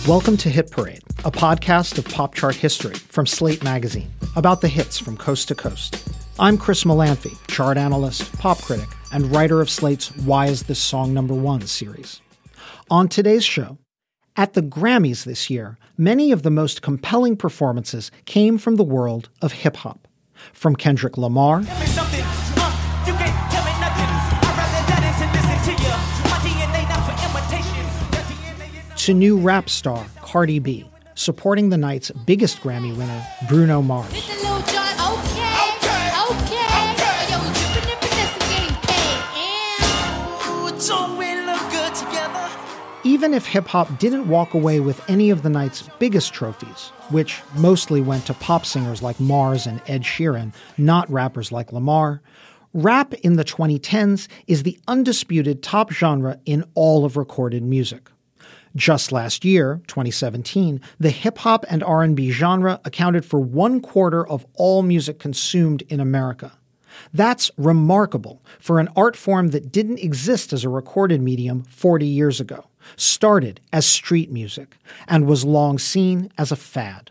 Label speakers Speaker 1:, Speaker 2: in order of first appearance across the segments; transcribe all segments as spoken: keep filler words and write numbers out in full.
Speaker 1: Welcome to Hit Parade, a podcast of pop chart history from Slate Magazine, about the hits from coast to coast. I'm Chris Molanphy, chart analyst, pop critic, and writer of Slate's Why Is This Song Number One series. On today's show, at the Grammys this year, many of the most compelling performances came from the world of hip-hop. From Kendrick Lamar to new rap star Cardi B, supporting the night's biggest Grammy winner, Bruno Mars. Even if hip-hop didn't walk away with any of the night's biggest trophies, which mostly went to pop singers like Mars and Ed Sheeran, not rappers like Lamar, rap in the twenty tens is the undisputed top genre in all of recorded music. Just last year, twenty seventeen, the hip-hop and R and B genre accounted for one quarter of all music consumed in America. That's remarkable for an art form that didn't exist as a recorded medium forty years ago, started as street music, and was long seen as a fad.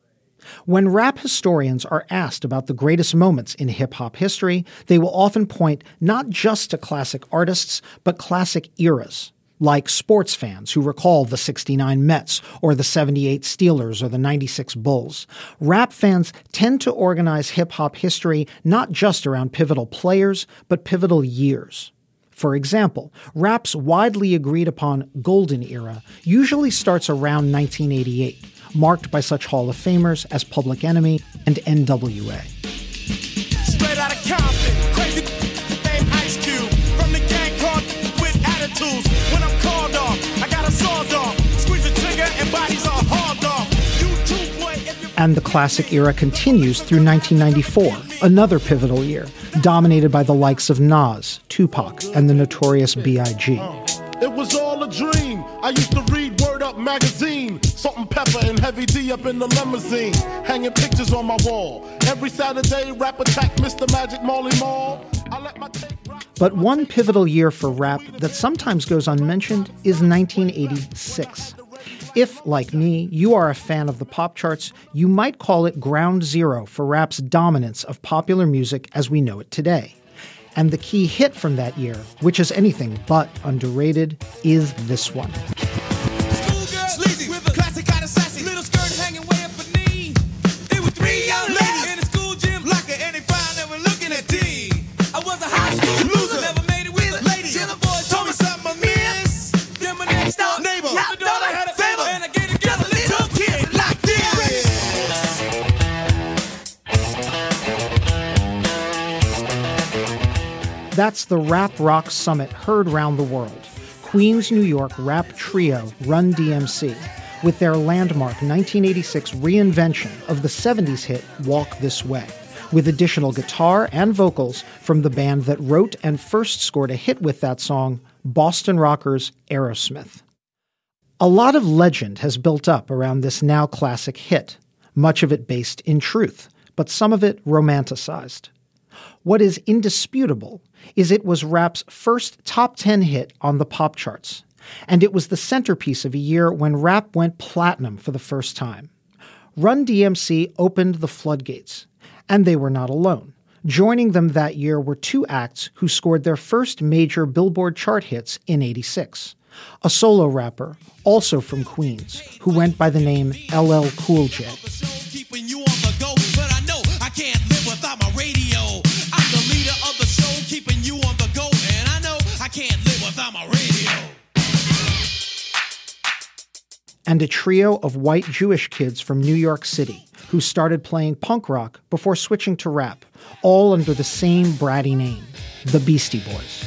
Speaker 1: When rap historians are asked about the greatest moments in hip-hop history, they will often point not just to classic artists, but classic eras, like sports fans who recall the sixty-nine Mets or the seventy-eight Steelers or the ninety-six Bulls. Rap fans tend to organize hip-hop history not just around pivotal players, but pivotal years. For example, rap's widely agreed upon golden era usually starts around nineteen eighty-eight, marked by such Hall of Famers as Public Enemy and N W A.
Speaker 2: Straight out of Compton, crazy named Ice Cube, from the gang called with attitudes. When I'm called off, I got a sawed off, squeeze the trigger and bodies are hauled off. You too, boy, if you...
Speaker 1: And the classic era continues through nineteen ninety-four, another pivotal year, dominated by the likes of Nas, Tupac, and the Notorious B I G
Speaker 3: It was all a dream. I used to read Word Up magazine, Salt and Pepper and Heavy D up in the limousine, hanging pictures on my wall. Every Saturday, rap attack Mister Magic Marley Marl. I let my tape rock.
Speaker 1: But one pivotal year for rap that sometimes goes unmentioned is nineteen eighty-six. If, like me, you are a fan of the pop charts, you might call it ground zero for rap's dominance of popular music as we know it today. And the key hit from that year, which is anything but underrated, is this one. That's the Rap Rock Summit heard round the world. Queens, New York rap trio Run D M C, with their landmark nineteen eighty-six reinvention of the seventies hit Walk This Way, with additional guitar and vocals from the band that wrote and first scored a hit with that song, Boston rockers Aerosmith. A lot of legend has built up around this now classic hit, much of it based in truth, but some of it romanticized. What is indisputable is it was rap's first top ten hit on the pop charts, and it was the centerpiece of a year when rap went platinum for the first time. Run D M C opened the floodgates, and they were not alone. Joining them that year were two acts who scored their first major Billboard chart hits in eighty-six. A solo rapper, also from Queens, who went by the name L L Cool J. And a trio of white Jewish kids from New York City who started playing punk rock before switching to rap, all under the same bratty name, the Beastie Boys.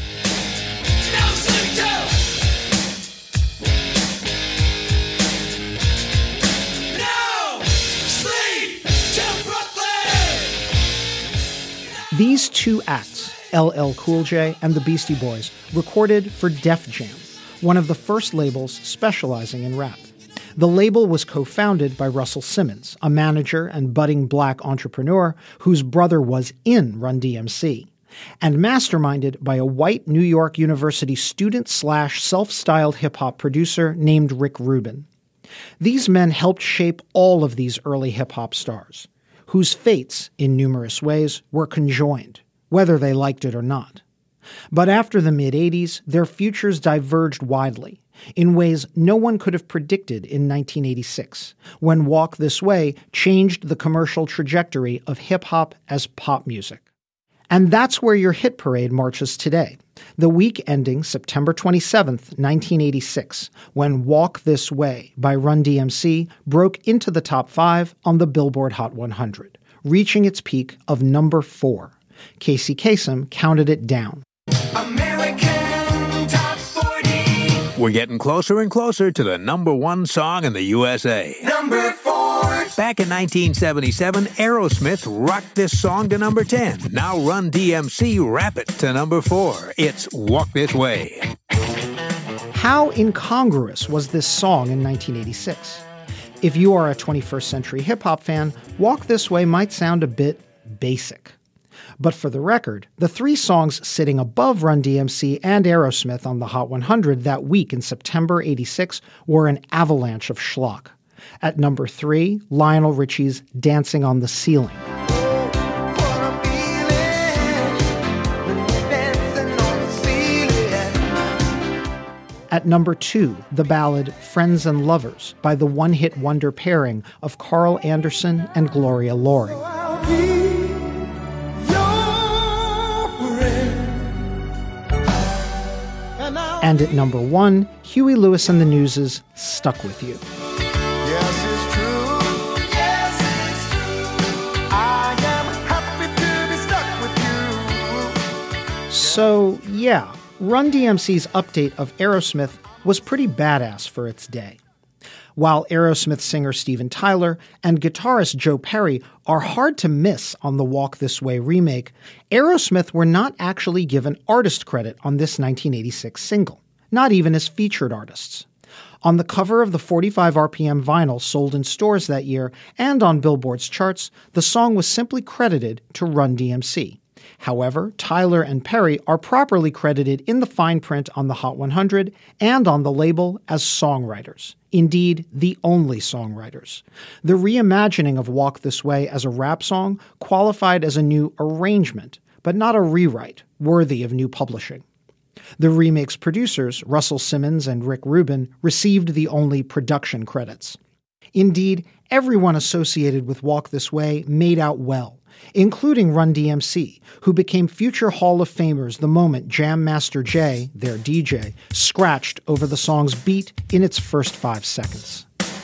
Speaker 1: These two acts, L L Cool J and the Beastie Boys, recorded for Def Jam, one of the first labels specializing in rap. The label was co-founded by Russell Simmons, a manager and budding black entrepreneur whose brother was in Run D M C, and masterminded by a white New York University student slash self-styled hip-hop producer named Rick Rubin. These men helped shape all of these early hip-hop stars, whose fates, in numerous ways, were conjoined, whether they liked it or not. But after the mid-eighties, their futures diverged widely, in ways no one could have predicted in nineteen eighty-six, when Walk This Way changed the commercial trajectory of hip-hop as pop music. And that's where your hit parade marches today, the week ending September twenty-seventh, nineteen eighty-six, when Walk This Way by Run D M C broke into the top five on the Billboard Hot one hundred, reaching its peak of number four. Casey Kasem counted it down.
Speaker 4: American Top forty.
Speaker 5: We're getting closer and closer to the number one song in the U S A.
Speaker 4: Number four.
Speaker 5: Back in nineteen seventy-seven, Aerosmith rocked this song to number ten. Now Run D M C rap it to number four. It's Walk This Way.
Speaker 1: How incongruous was this song in nineteen eighty-six? If you are a twenty-first century hip-hop fan, Walk This Way might sound a bit basic. But for the record, the three songs sitting above Run D M C and Aerosmith on the Hot one hundred that week in September eighty-six were an avalanche of schlock. At number three, Lionel Richie's Dancing on the Ceiling. At number two, the ballad Friends and Lovers by the one-hit wonder pairing of Carl Anderson and Gloria Loring. And at number one, Huey Lewis and the News' Stuck With You.
Speaker 2: Yes, it's true. Yes, it's true. I am happy to be stuck with you.
Speaker 1: So, yeah, Run D M C's update of Aerosmith was pretty badass for its day. While Aerosmith singer Steven Tyler and guitarist Joe Perry are hard to miss on the Walk This Way remake, Aerosmith were not actually given artist credit on this nineteen eighty-six single, not even as featured artists. On the cover of the forty-five R P M vinyl sold in stores that year and on Billboard's charts, the song was simply credited to Run D M C. However, Tyler and Perry are properly credited in the fine print on the Hot one hundred and on the label as songwriters. Indeed, the only songwriters. The reimagining of Walk This Way as a rap song qualified as a new arrangement, but not a rewrite, worthy of new publishing. The remake's producers, Russell Simmons and Rick Rubin, received the only production credits. Indeed, everyone associated with Walk This Way made out well, including Run D M C, who became future Hall of Famers the moment Jam Master Jay, their D J, scratched over the song's beat in its first five seconds.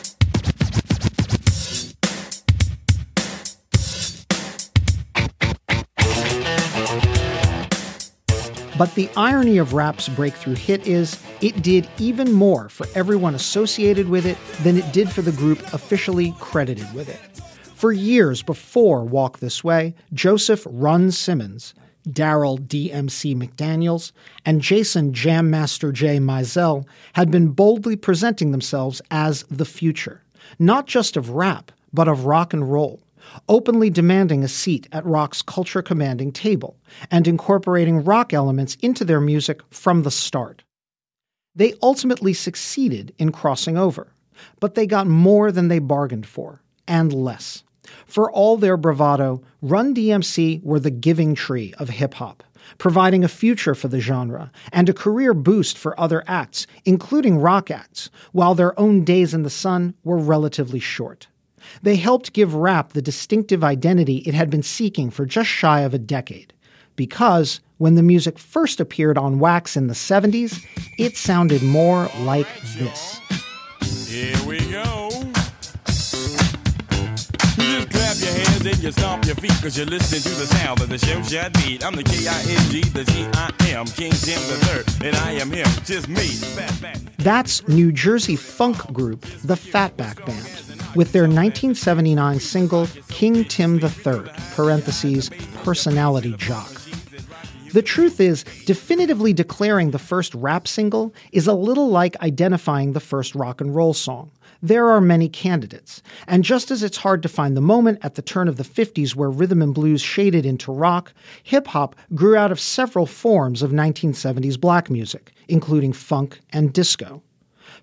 Speaker 1: But the irony of rap's breakthrough hit is it did even more for everyone associated with it than it did for the group officially credited with it. For years before Walk This Way, Joseph Run Simmons, Daryl D M C McDaniels, and Jason Jam Master Jay Mizell had been boldly presenting themselves as the future, not just of rap, but of rock and roll, openly demanding a seat at rock's culture-commanding table and incorporating rock elements into their music from the start. They ultimately succeeded in crossing over, but they got more than they bargained for, and less. For all their bravado, Run D M C were the giving tree of hip-hop, providing a future for the genre and a career boost for other acts, including rock acts, while their own days in the sun were relatively short. They helped give rap the distinctive identity it had been seeking for just shy of a decade, because when the music first appeared on wax in the seventies, it sounded more like this.
Speaker 2: Here we go. You just clap your hands and you stomp your feet, cause you're listening to the sound of the show shot beat. I'm the K I N G, the G I M, King Jim the Third, and I am him, just me, Fatback.
Speaker 1: That's New Jersey funk group The Fatback Band, with their nineteen seventy-nine single King Tim the Third, parentheses, personality jock. The truth is, definitively declaring the first rap single is a little like identifying the first rock and roll song. There are many candidates, and just as it's hard to find the moment at the turn of the fifties where rhythm and blues shaded into rock, hip-hop grew out of several forms of nineteen seventies black music, including funk and disco.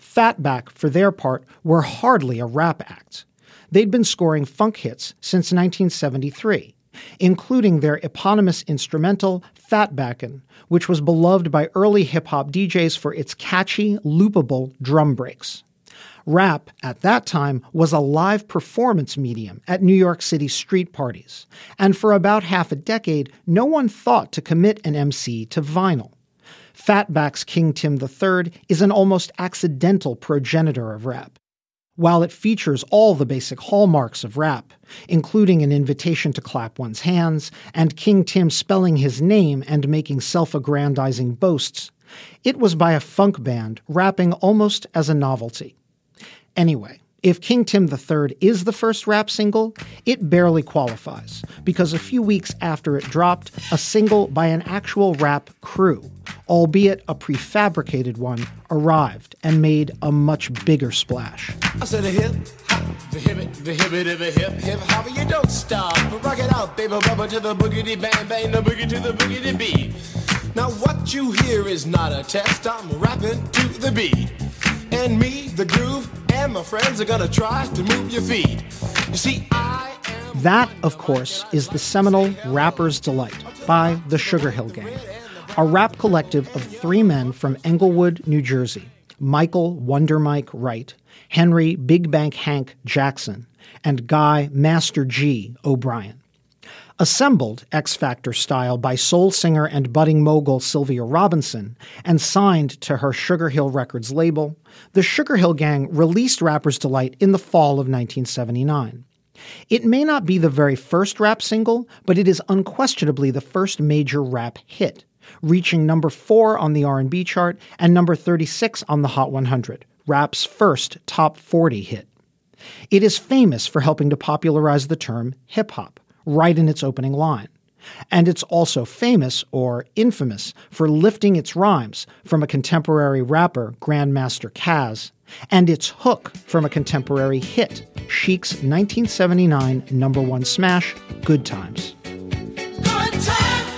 Speaker 1: Fatback, for their part, were hardly a rap act. They'd been scoring funk hits since nineteen seventy-three, including their eponymous instrumental, Fatbackin', which was beloved by early hip-hop D Js for its catchy, loopable drum breaks. Rap, at that time, was a live performance medium at New York City street parties, and for about half a decade, no one thought to commit an M C to vinyl. Fatback's King Tim the Third is an almost accidental progenitor of rap. While it features all the basic hallmarks of rap, including an invitation to clap one's hands and King Tim spelling his name and making self-aggrandizing boasts, it was by a funk band rapping almost as a novelty. Anyway, if King Tim the Third is the first rap single, it barely qualifies, because a few weeks after it dropped, a single by an actual rap crew, albeit a prefabricated one, arrived and made a much bigger splash.
Speaker 2: I said a hip hop, the hip it, the hip it, the hip hip hop, you don't stop. Rock it out, baby, rubber to the boogity bang bang, the boogie to the boogity beat. Now what you hear is not a test, I'm rapping to the beat. And me, the groove, and my friends are gonna try to move your feet. You see, I am...
Speaker 1: That, of course, is the seminal Rapper's Delight by the Sugar Hill Gang, a rap collective of three men from Englewood, New Jersey, Michael Wonder Mike Wright, Henry Big Bank Hank Jackson, and Guy Master G O'Brien. Assembled X Factor style by soul singer and budding mogul Sylvia Robinson and signed to her Sugar Hill Records label, the Sugar Hill Gang released Rapper's Delight in the fall of nineteen seventy-nine. It may not be the very first rap single, but it is unquestionably the first major rap hit, reaching number four on the R and B chart and number thirty-six on the Hot one hundred, rap's first top forty hit. It is famous for helping to popularize the term hip-hop, right in its opening line. And it's also famous, or infamous, for lifting its rhymes from a contemporary rapper, Grandmaster Caz, and its hook from a contemporary hit, Chic's nineteen seventy-nine number one smash, Good Times.
Speaker 4: Good times.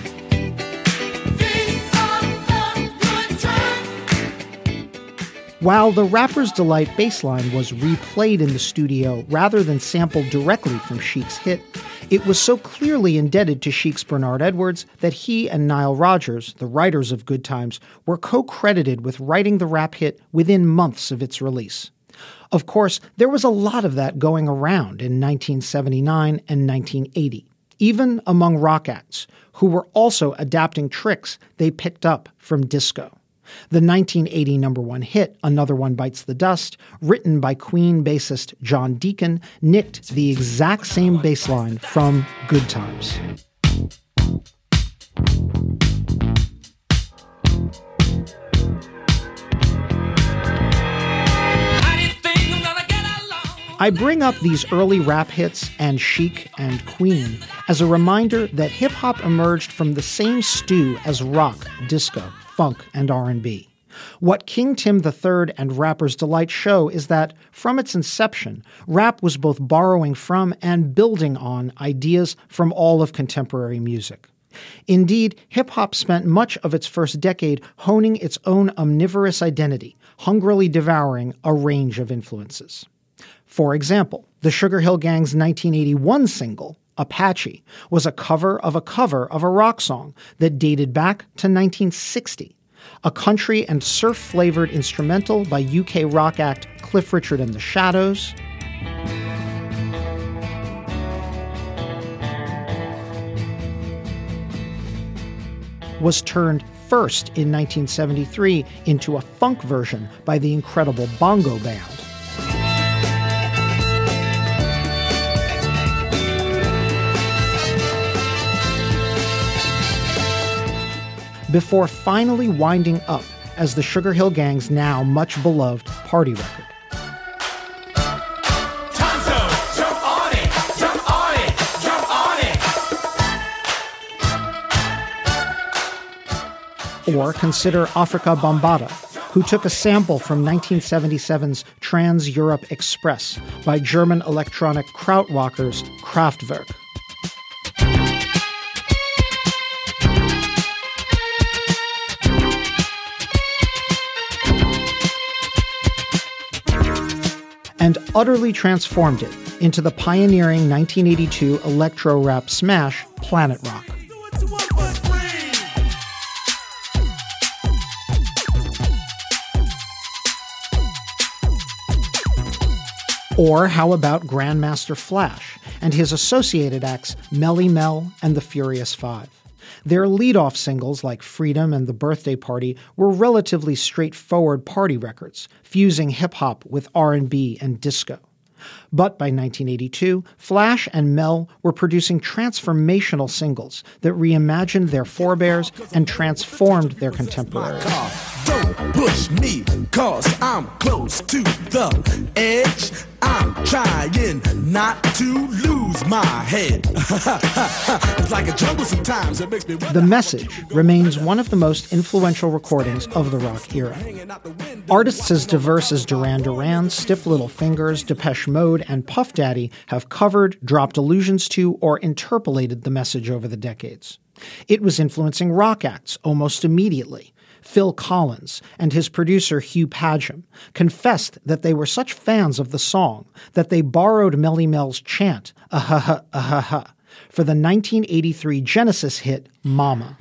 Speaker 4: These are the good times.
Speaker 1: While the Rapper's Delight bassline was replayed in the studio rather than sampled directly from Chic's hit, it was so clearly indebted to Chic's Bernard Edwards that he and Nile Rodgers, the writers of Good Times, were co-credited with writing the rap hit within months of its release. Of course, there was a lot of that going around in nineteen seventy-nine and nineteen eighty, even among rock acts, who were also adapting tricks they picked up from disco. The nineteen eighty number one hit, Another One Bites the Dust, written by Queen bassist John Deacon, nicked the exact same bass line from Good Times. I bring up these early rap hits and Chic and Queen as a reminder that hip-hop emerged from the same stew as rock, disco, funk, and R and B. What King Tim the Third and Rapper's Delight show is that, from its inception, rap was both borrowing from and building on ideas from all of contemporary music. Indeed, hip-hop spent much of its first decade honing its own omnivorous identity, hungrily devouring a range of influences. For example, the Sugar Hill Gang's nineteen eighty-one single, Apache, was a cover of a cover of a rock song that dated back to nineteen sixty, a country and surf-flavored instrumental by U K rock act Cliff Richard and the Shadows, was turned first in nineteen seventy-three into a funk version by the incredible Bongo Band. Before finally winding up as the Sugar Hill Gang's now much beloved party record.
Speaker 2: Tonto, jump on it, jump on it, jump on it.
Speaker 1: Or consider Afrika Bambaataa, who took a sample from nineteen seventy-seven's Trans-Europe Express by German electronic krautrockers Kraftwerk. and utterly transformed it into the pioneering nineteen eighty-two electro-rap smash Planet Rock. Or how about Grandmaster Flash and his associated acts Melly Mel and the Furious Five? Their lead-off singles like Freedom and The Birthday Party were relatively straightforward party records, fusing hip-hop with R and B and disco. But by nineteen eighty-two, Flash and Mel were producing transformational singles that reimagined their forebears and transformed their contemporaries.
Speaker 6: Don't push me, cause I'm close to the edge. I'm trying not to lose my head. It's like a jungle sometimes. It makes me
Speaker 1: The Message remains one of the most influential recordings of the rock era. Artists as diverse as Duran Duran, Stiff Little Fingers, Depeche Mode, and Puff Daddy have covered, dropped allusions to, or interpolated The Message over the decades. It was influencing rock acts almost immediately. Phil Collins and his producer Hugh Padgham confessed that they were such fans of the song that they borrowed Melly Mel's chant, ah-ha-ha, ah-ha-ha, for the nineteen eighty-three Genesis hit Mama.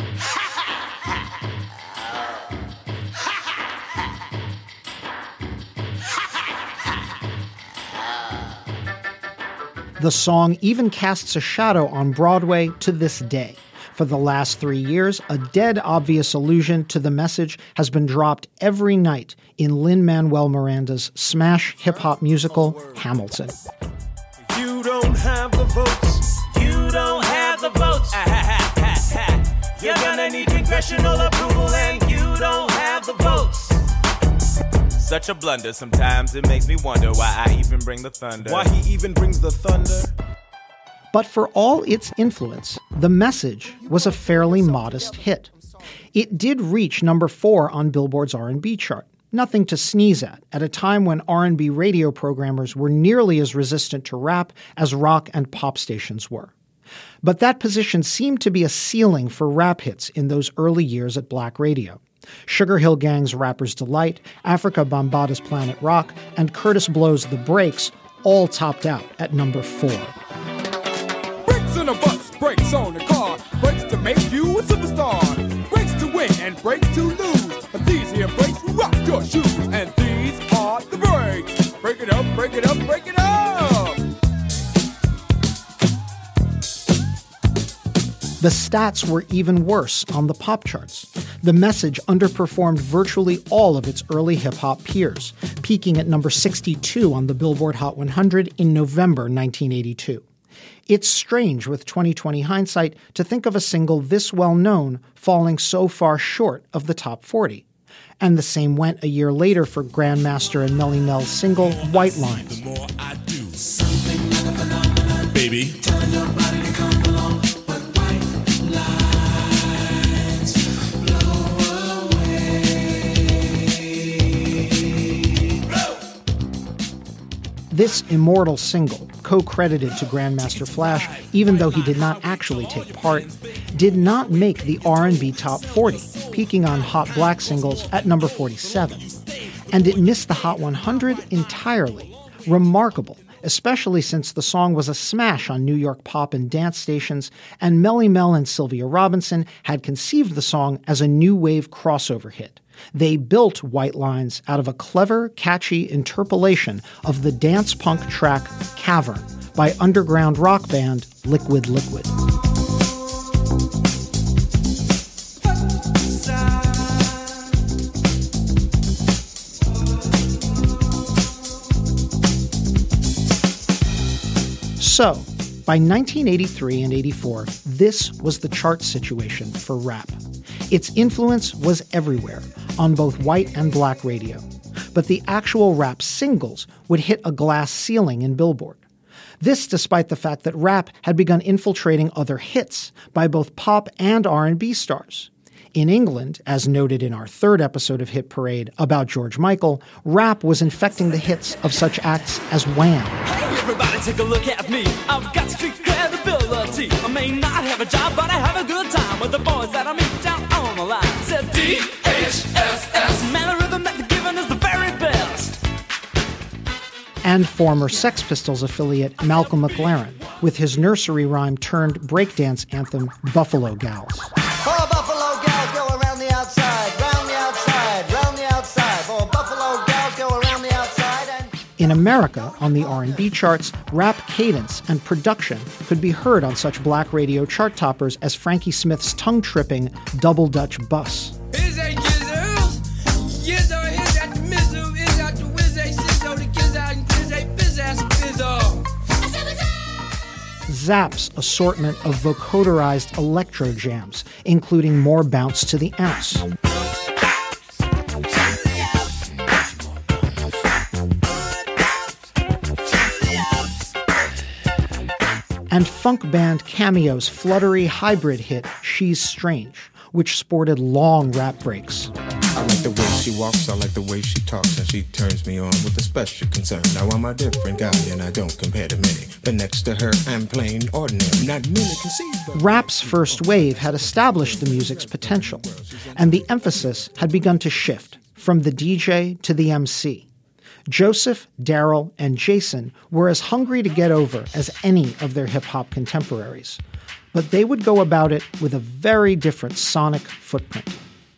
Speaker 1: The song even casts a shadow on Broadway to this day. For the last three years, a dead obvious allusion to The Message has been dropped every night in Lin-Manuel Miranda's smash hip-hop musical, Hamilton.
Speaker 2: You don't have the votes. You don't have the votes. Ah, ha, ha, ha, ha. You're gonna need congressional approval and you don't have the votes. Such a blunder. Sometimes it makes me wonder why I even bring the thunder. Why he even brings the thunder.
Speaker 1: But for all its influence, The Message was a fairly modest hit. It did reach number four on Billboard's R and B chart, nothing to sneeze at, at a time when R and B radio programmers were nearly as resistant to rap as rock and pop stations were. But that position seemed to be a ceiling for rap hits in those early years at Black radio. Sugar Hill Gang's Rapper's Delight, Africa Bambaata's Planet Rock, and Curtis Blow's The Breaks all topped out at number four.
Speaker 7: Brakes on a bus, brakes on a car, brakes to make you a superstar, brakes to win and brakes to lose. But these here brakes rock your shoes, and these are the brakes. Break it up, break it up, break it up.
Speaker 1: The stats were even worse on the pop charts. The Message underperformed virtually all of its early hip-hop peers, peaking at number sixty-two on the Billboard Hot one hundred in November nineteen eighty-two. It's strange with twenty twenty hindsight to think of a single this well-known falling so far short of the top forty. And the same went a year later for Grandmaster and Melly Mel's single White Lines.
Speaker 6: The more I do, baby.
Speaker 4: Telling your body to come along, but white lines blow away. Blow.
Speaker 1: This immortal single, co-credited to Grandmaster Flash, even though he did not actually take part, did not make the R and B top forty, peaking on Hot Black Singles at number forty-seven. And it missed the Hot one hundred entirely. Remarkable, especially since the song was a smash on New York pop and dance stations, and Melly Mel and Sylvia Robinson had conceived the song as a new wave crossover hit. They built White Lines out of a clever, catchy interpolation of the dance punk track Cavern by underground rock band Liquid Liquid. So, by nineteen eighty-three and eighty-four, this was the chart situation for rap. Its influence was everywhere, on both white and black radio. But the actual rap singles would hit a glass ceiling in Billboard. This despite the fact that rap had begun infiltrating other hits by both pop and R and B stars. In England, as noted in our third episode of Hit Parade about George Michael, rap was infecting the hits of such acts as Wham!
Speaker 8: Hey everybody, take a look at me. I've got street credibility. I may not have a job, but I have a good time with the boys that I meet down on the line. Said D H S S. Man, the rhythm that they're giving is the very best.
Speaker 1: and former Sex Pistols affiliate Malcolm McLaren with his nursery rhyme turned breakdance anthem Buffalo Gals.
Speaker 9: Four Buffalo gals go around the outside, round the outside, round the outside. Four Buffalo gals go around the outside and...
Speaker 1: In America, on the R and B charts, rap cadence and production could be heard on such black radio chart toppers as Frankie Smith's tongue-tripping Double Dutch Bus. Zapp's assortment of vocoderized electro jams, including more bounce to the ounce. And funk band Cameo's fluttery hybrid hit She's Strange, which sported long rap breaks.
Speaker 10: I like the way she walks, I like the way she talks, and she turns me on with a special concern. Now I'm a different guy and I don't compare to many, but next to her I'm plain ordinary. Not many can see.
Speaker 1: Rap's first wave had established the music's potential, and the emphasis had begun to shift from the D J to the M C. Joseph, Daryl, and Jason were as hungry to get over as any of their hip-hop contemporaries, but they would go about it with a very different sonic footprint.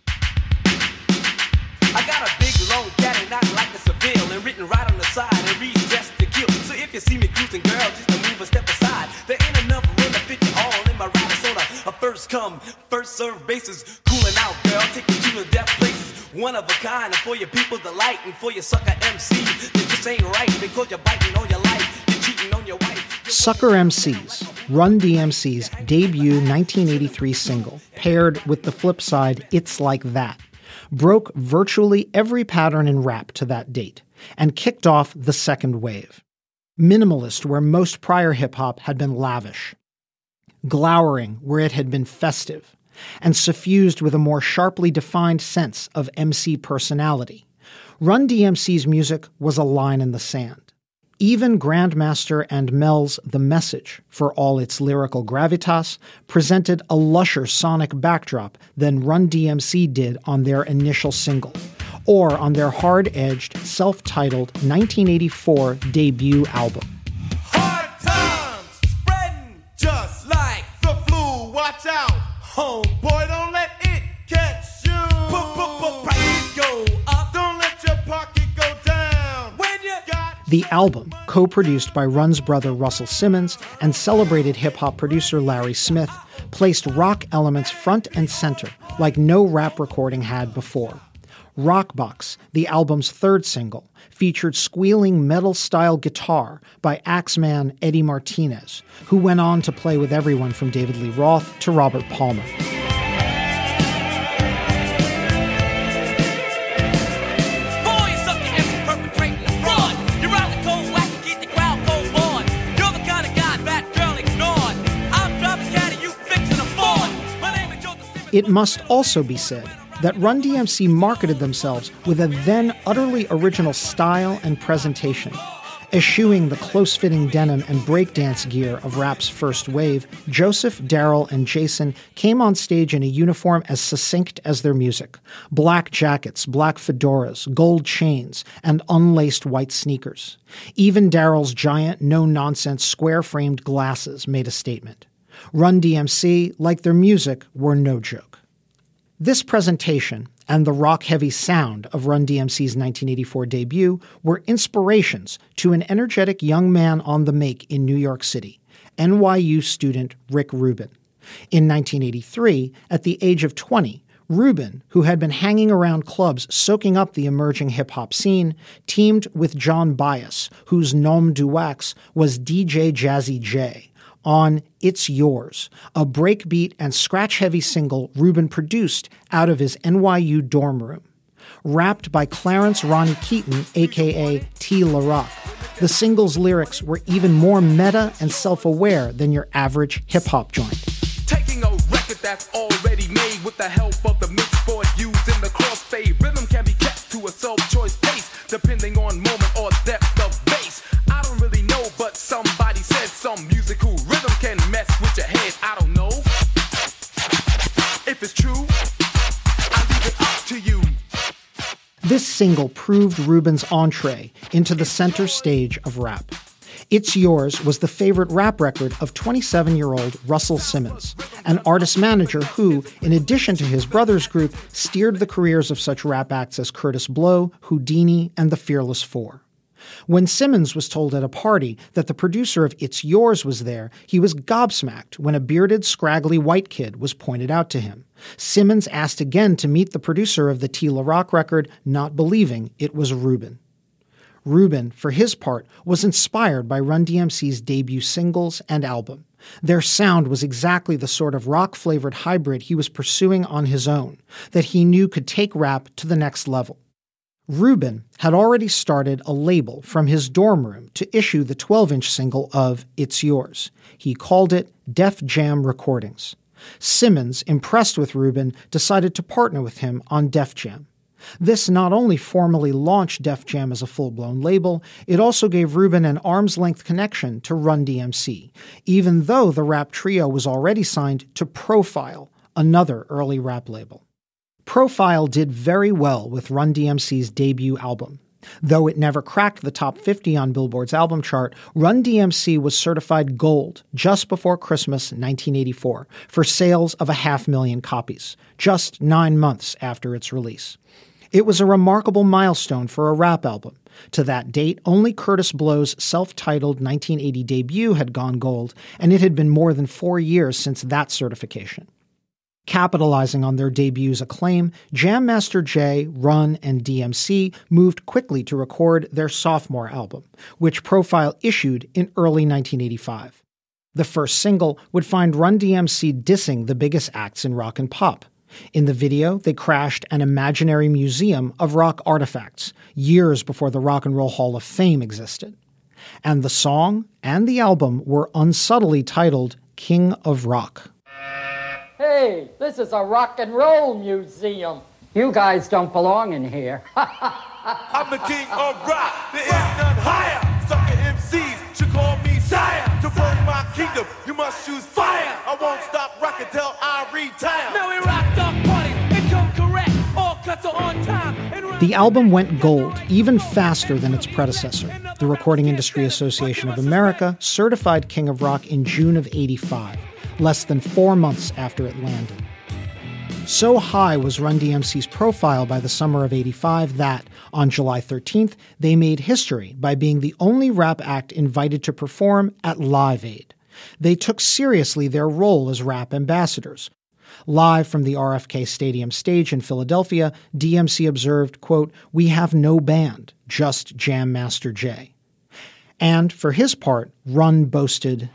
Speaker 8: I got a big, long caddy, not like a Seville, and written right on the side, and reads just to kill. So if you see me cruising, girl, just to move a step aside. There ain't enough room to fit you all in my ride. It's on a, a first come, first serve basis. Cooling out, girl, take you to the death places. One of a kind, and for your people's delight, and for your sucker M Cs, that just ain't right, because you're biting on your life, you're cheating on your wife.
Speaker 1: Sucker M Cs, Run D M C's debut nineteen eighty-three single, paired with the flip side It's Like That, broke virtually every pattern in rap to that date, and kicked off the second wave. Minimalist where most prior hip-hop had been lavish, glowering where it had been festive, and suffused with a more sharply defined sense of M C personality. Run D M C's music was a line in the sand. Even Grandmaster and Mel's The Message, for all its lyrical gravitas, presented a lusher sonic backdrop than Run D M C did on their initial single, or on their hard-edged, self-titled nineteen eighty-four debut album.
Speaker 2: Hard times spreading just like the flu. Watch out, homeboy, don't let it catch you. Put, put, put, prices go up. Don't let your pocket go down. When you got
Speaker 1: The album, co-produced by Run's brother Russell Simmons and celebrated hip-hop producer Larry Smith, placed rock elements front and center like no rap recording had before. Rockbox, the album's third single, featured squealing metal-style guitar by Axeman Eddie Martinez, who went on to play with everyone from David Lee Roth to Robert Palmer. It must also be said that Run D M C marketed themselves with a then utterly original style and presentation. Eschewing the close-fitting denim and breakdance gear of rap's first wave, Joseph, Daryl, and Jason came on stage in a uniform as succinct as their music. Black jackets, black fedoras, gold chains, and unlaced white sneakers. Even Daryl's giant, no-nonsense, square-framed glasses made a statement. Run D M C, like their music, were no joke. This presentation and the rock-heavy sound of Run D M C's nineteen eighty-four debut were inspirations to an energetic young man on the make in New York City, N Y U student Rick Rubin. In nineteen eighty-three, at the age of twenty, Rubin, who had been hanging around clubs soaking up the emerging hip-hop scene, teamed with John Bias, whose nom de wax was D J Jazzy J, on It's Yours, a breakbeat and scratch-heavy single Rubin produced out of his N Y U dorm room. Rapped by Clarence Ronnie Keaton, a k a. T. LaRock, the single's lyrics were even more meta and self-aware than your average hip-hop joint.
Speaker 7: Taking a record that's already made with the help of the mix board used in the crossfade. Rhythm can be kept to a self-choice pace, depending on moment or depth of bass. I don't really know, but somebody said some musical rhythm can mess with your head. I don't know if it's true. I leave it up to you.
Speaker 1: This single proved Rubin's entree into the center stage of rap. It's Yours was the favorite rap record of twenty-seven-year-old Russell Simmons, an artist-manager who, in addition to his brother's group, steered the careers of such rap acts as Kurtis Blow, Houdini, and the Fearless Four. When Simmons was told at a party that the producer of It's Yours was there, he was gobsmacked when a bearded, scraggly white kid was pointed out to him. Simmons asked again to meet the producer of the Tila Rock record, not believing it was Rubin. Rubin, for his part, was inspired by Run D M C's debut singles and album. Their sound was exactly the sort of rock-flavored hybrid he was pursuing on his own, that he knew could take rap to the next level. Rubin had already started a label from his dorm room to issue the twelve-inch single of It's Yours. He called it Def Jam Recordings. Simmons, impressed with Rubin, decided to partner with him on Def Jam. This not only formally launched Def Jam as a full-blown label, it also gave Rubin an arm's-length connection to Run D M C, even though the rap trio was already signed to Profile, another early rap label. Profile did very well with Run D M C's debut album. Though it never cracked the top fifty on Billboard's album chart, Run D M C was certified gold just before Christmas nineteen eighty-four for sales of a half million copies, just nine months after its release. It was a remarkable milestone for a rap album. To that date, only Kurtis Blow's self-titled nineteen eighty debut had gone gold, and it had been more than four years since that certification. Capitalizing on their debut's acclaim, Jam Master Jay, Run, and D M C moved quickly to record their sophomore album, which Profile issued in early nineteen eighty-five. The first single would find Run D M C dissing the biggest acts in rock and pop. In the video, they crashed an imaginary museum of rock artifacts, years before the Rock and Roll Hall of Fame existed. And the song and the album were unsubtly titled King of Rock.
Speaker 11: Hey, this is a rock and roll museum. You guys don't belong in here.
Speaker 2: I'm the king of rock. There is none higher. Sucker M Cs should call me sire. To burn my kingdom, you must choose fire. I won't stop rocking till I retire. Now we rock dog parties and come correct. All cuts are on time.
Speaker 1: The album went gold even faster than its predecessor. The Recording Industry Association of America certified King of Rock in June of eighty-five. Less than four months after it landed. So high was Run D M C's profile by the summer of eighty-five that, on July thirteenth, they made history by being the only rap act invited to perform at Live Aid. They took seriously their role as rap ambassadors. Live from the R F K Stadium stage in Philadelphia, D M C observed, quote, "We have no band, just Jam Master Jay." And for his part, Run boasted,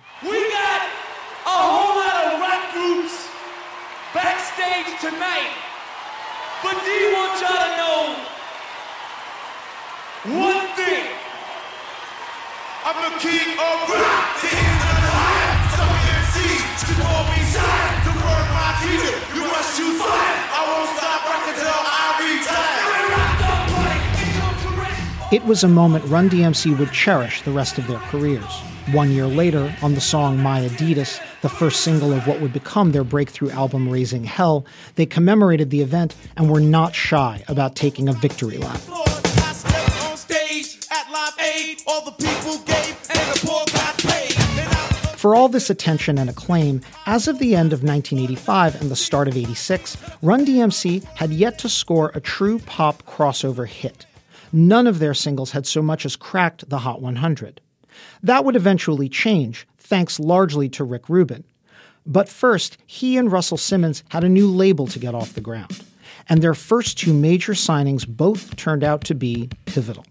Speaker 2: tonight, but do you want y'all to know one thing? I'm the king of rock. The end of the line. Some M Cs to call me sire. To burn my kingdom, you must choose fire. I won't stop rocking till I retire.
Speaker 1: It was a moment Run D M C would cherish the rest of their careers. One year later, on the song My Adidas, the first single of what would become their breakthrough album Raising Hell, they commemorated the event and were not shy about taking a victory lap. For all this attention and acclaim, as of the end of nineteen eighty-five and the start of eighty-six, Run D M C had yet to score a true pop crossover hit. None of their singles had so much as cracked the Hot one hundred. That would eventually change, thanks largely to Rick Rubin. But first, he and Russell Simmons had a new label to get off the ground. And their first two major signings both turned out to be pivotal.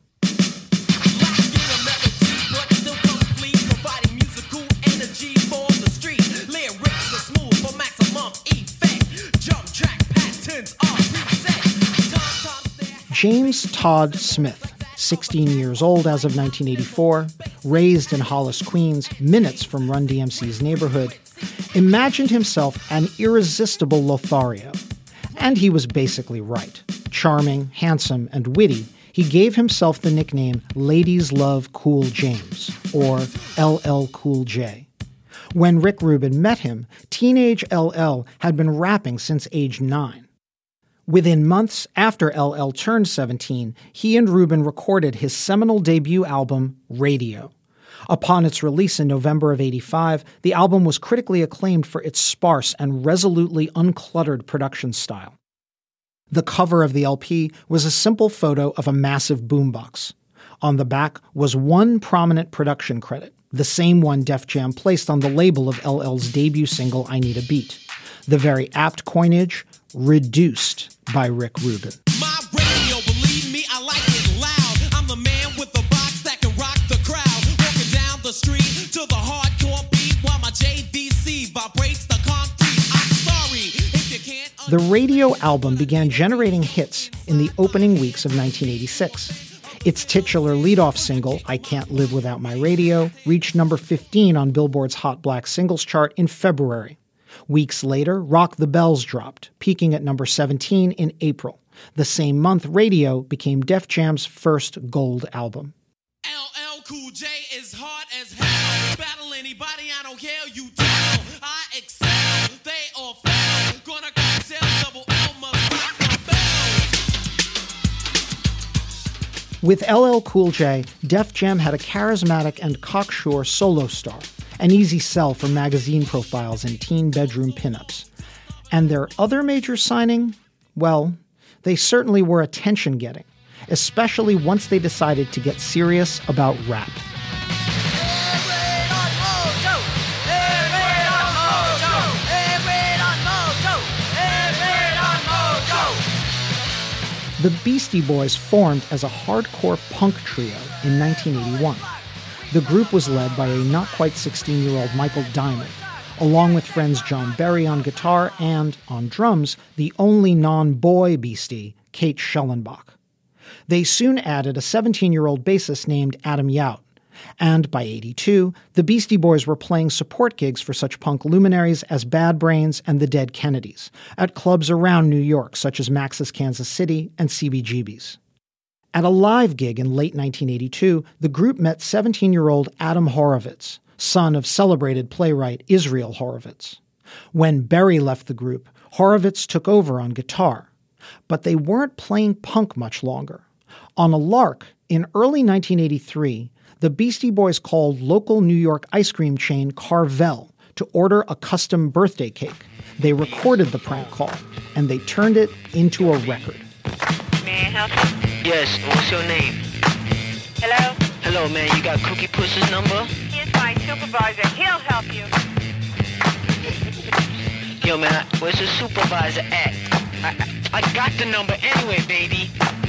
Speaker 1: James Todd Smith, sixteen years old as of nineteen eighty-four, raised in Hollis, Queens, minutes from Run D M C's neighborhood, imagined himself an irresistible Lothario. And he was basically right. Charming, handsome, and witty, he gave himself the nickname Ladies Love Cool James, or L L Cool J. When Rick Rubin met him, teenage L L had been rapping since age nine. Within months after L L turned seventeen, he and Rubin recorded his seminal debut album, Radio. Upon its release in November of eighty-five, the album was critically acclaimed for its sparse and resolutely uncluttered production style. The cover of the L P was a simple photo of a massive boombox. On the back was one prominent production credit, the same one Def Jam placed on the label of L L's debut single, I Need a Beat. The very apt coinage, Reduced by Rick Rubin.
Speaker 2: My radio, believe me, I like it loud. I'm the man with the box that can rock the crowd. Walking down the street to the hardcore beat while my J V C vibrates the concrete. I'm sorry if you can't.
Speaker 1: The Radio album began generating hits in the opening weeks of nineteen eighty-six. Its titular leadoff single, I Can't Live Without My Radio, reached number fifteen on Billboard's Hot Black Singles chart in February. Weeks later, Rock the Bells dropped, peaking at number seventeen in April. The same month, Radio became Def Jam's first gold album.
Speaker 2: L L Cool J is hard as hell. Battle anybody, I don't care, you tell. I excel, they all fail. Gonna cocktail, double L must rock the bells.
Speaker 1: With L L Cool J, Def Jam had a charismatic and cocksure solo star, an easy sell for magazine profiles and teen bedroom pinups. And their other major signing? Well, they certainly were attention-getting, especially once they decided to get serious about rap. The Beastie Boys formed as a hardcore punk trio in nineteen eighty-one. The group was led by a not-quite-sixteen-year-old Michael Diamond, along with friends John Berry on guitar and, on drums, the only non-boy Beastie, Kate Schellenbach. They soon added a seventeen-year-old bassist named Adam Yout, and by eighty-two, the Beastie Boys were playing support gigs for such punk luminaries as Bad Brains and the Dead Kennedys, at clubs around New York such as Max's Kansas City and C B G B's. At a live gig in late nineteen eighty-two, the group met seventeen-year-old Adam Horovitz, son of celebrated playwright Israel Horovitz. When Berry left the group, Horovitz took over on guitar. But they weren't playing punk much longer. On a lark, in early nineteen eighty-three, the Beastie Boys called local New York ice cream chain Carvel to order a custom birthday cake. They recorded the prank call, and they turned it into a record.
Speaker 12: May I help you? Yes, what's your name? Hello? Hello, man, you got Cookie Puss's number?
Speaker 13: He's my supervisor. He'll help you.
Speaker 12: Yo, man, where's the supervisor at? I, I, I got the number anyway, baby.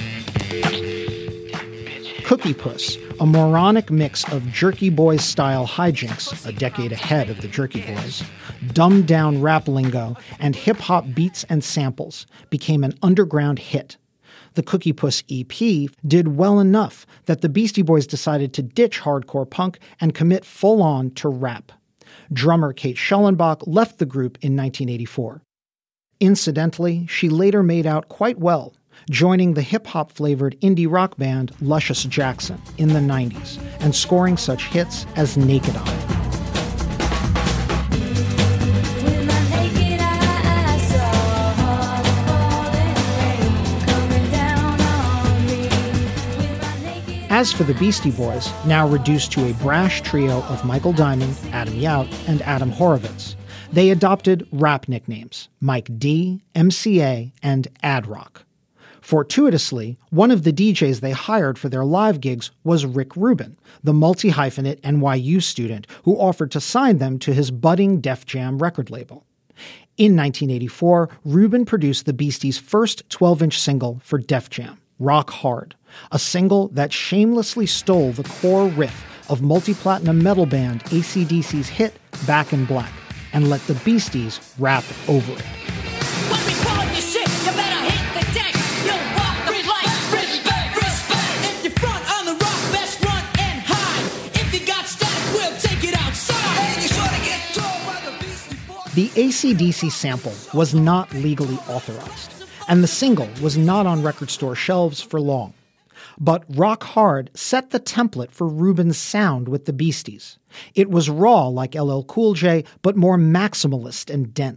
Speaker 1: Cookie Puss, a moronic mix of Jerky Boys-style hijinks, a decade ahead of the Jerky Boys, dumbed-down rap lingo, and hip-hop beats and samples, became an underground hit. The Cookie Puss E P did well enough that the Beastie Boys decided to ditch hardcore punk and commit full-on to rap. Drummer Kate Schellenbach left the group in nineteen eighty-four. Incidentally, she later made out quite well, joining the hip-hop-flavored indie rock band Luscious Jackson in the nineties and scoring such hits as Naked Eye. As for the Beastie Boys, now reduced to a brash trio of Michael Diamond, Adam Yout, and Adam Horovitz, they adopted rap nicknames, Mike D, M C A, and Ad Rock. Fortuitously, one of the D Js they hired for their live gigs was Rick Rubin, the multi-hyphenate N Y U student who offered to sign them to his budding Def Jam record label. In nineteen eighty-four, Rubin produced the Beasties' first twelve-inch single for Def Jam, Rock Hard, a single that shamelessly stole the core riff of multi-platinum metal band A C D C's hit Back in Black and let the Beasties rap over it.
Speaker 2: When we call your shit, you better hit the deck. You'll walk the flight, respect, respect. If you're front on the rock, best run and hide. If you got static, we'll take it outside. And you sure to get told by the Beastie Boys.
Speaker 1: The A C D C sample was not legally authorized, and the single was not on record store shelves for long. But Rock Hard set the template for Rubin's sound with the Beasties. It was raw like L L Cool J, but more maximalist and dense.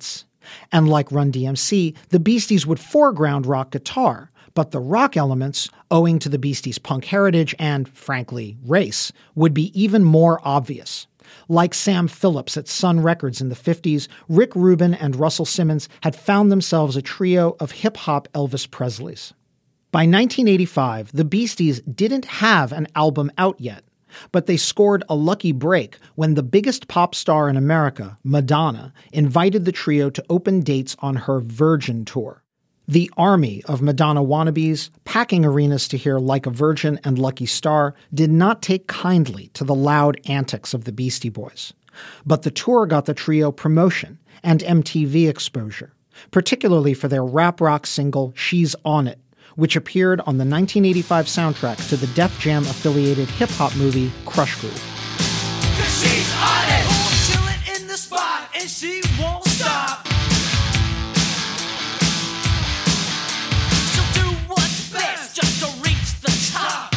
Speaker 1: And like Run D M C, the Beasties would foreground rock guitar, but the rock elements, owing to the Beasties' punk heritage and, frankly, race, would be even more obvious. Like Sam Phillips at Sun Records in the fifties, Rick Rubin and Russell Simmons had found themselves a trio of hip-hop Elvis Presleys. By nineteen eighty-five, the Beasties didn't have an album out yet, but they scored a lucky break when the biggest pop star in America, Madonna, invited the trio to open dates on her Virgin tour. The army of Madonna wannabes, packing arenas to hear Like a Virgin and Lucky Star, did not take kindly to the loud antics of the Beastie Boys. But the tour got the trio promotion and M T V exposure, particularly for their rap rock single She's On It, which appeared on the nineteen eighty-five soundtrack to the Def Jam-affiliated hip-hop movie Crush Groove.
Speaker 8: She's on it. Chilling in the spot and she won't stop. She'll do what's best just to reach the top.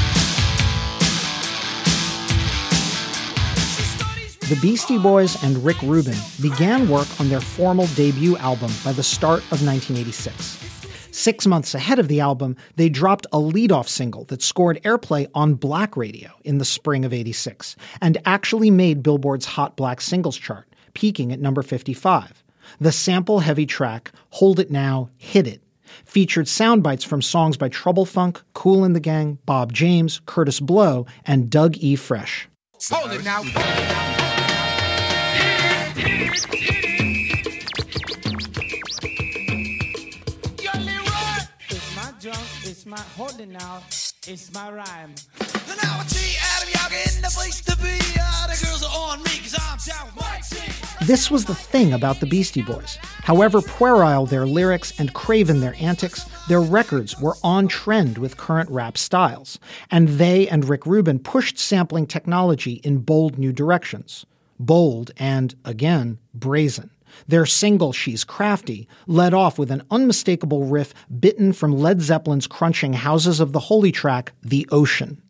Speaker 1: The Beastie Boys and Rick Rubin began work on their formal debut album by the start of nineteen eighty-six. Six months ahead of the album, they dropped a lead-off single that scored airplay on Black Radio in the spring of eighty-six and actually made Billboard's Hot Black Singles chart, peaking at number fifty-five. The sample-heavy track, Hold It Now, Hit It, featured sound bites from songs by Trouble Funk, Kool and the Gang, Bob James, Curtis Blow, and Doug E. Fresh.
Speaker 8: Hold it now.
Speaker 14: It's my hold it now. It's my rhyme.
Speaker 8: Now I see Adam Young in the place to be. Uh, the girls are on me because I'm down with my team.
Speaker 1: This was the thing about the Beastie Boys. However puerile their lyrics and craven their antics, their records were on trend with current rap styles, and they and Rick Rubin pushed sampling technology in bold new directions. Bold and, again, brazen. Their single, She's Crafty, led off with an unmistakable riff bitten from Led Zeppelin's crunching Houses of the Holy track, The Ocean.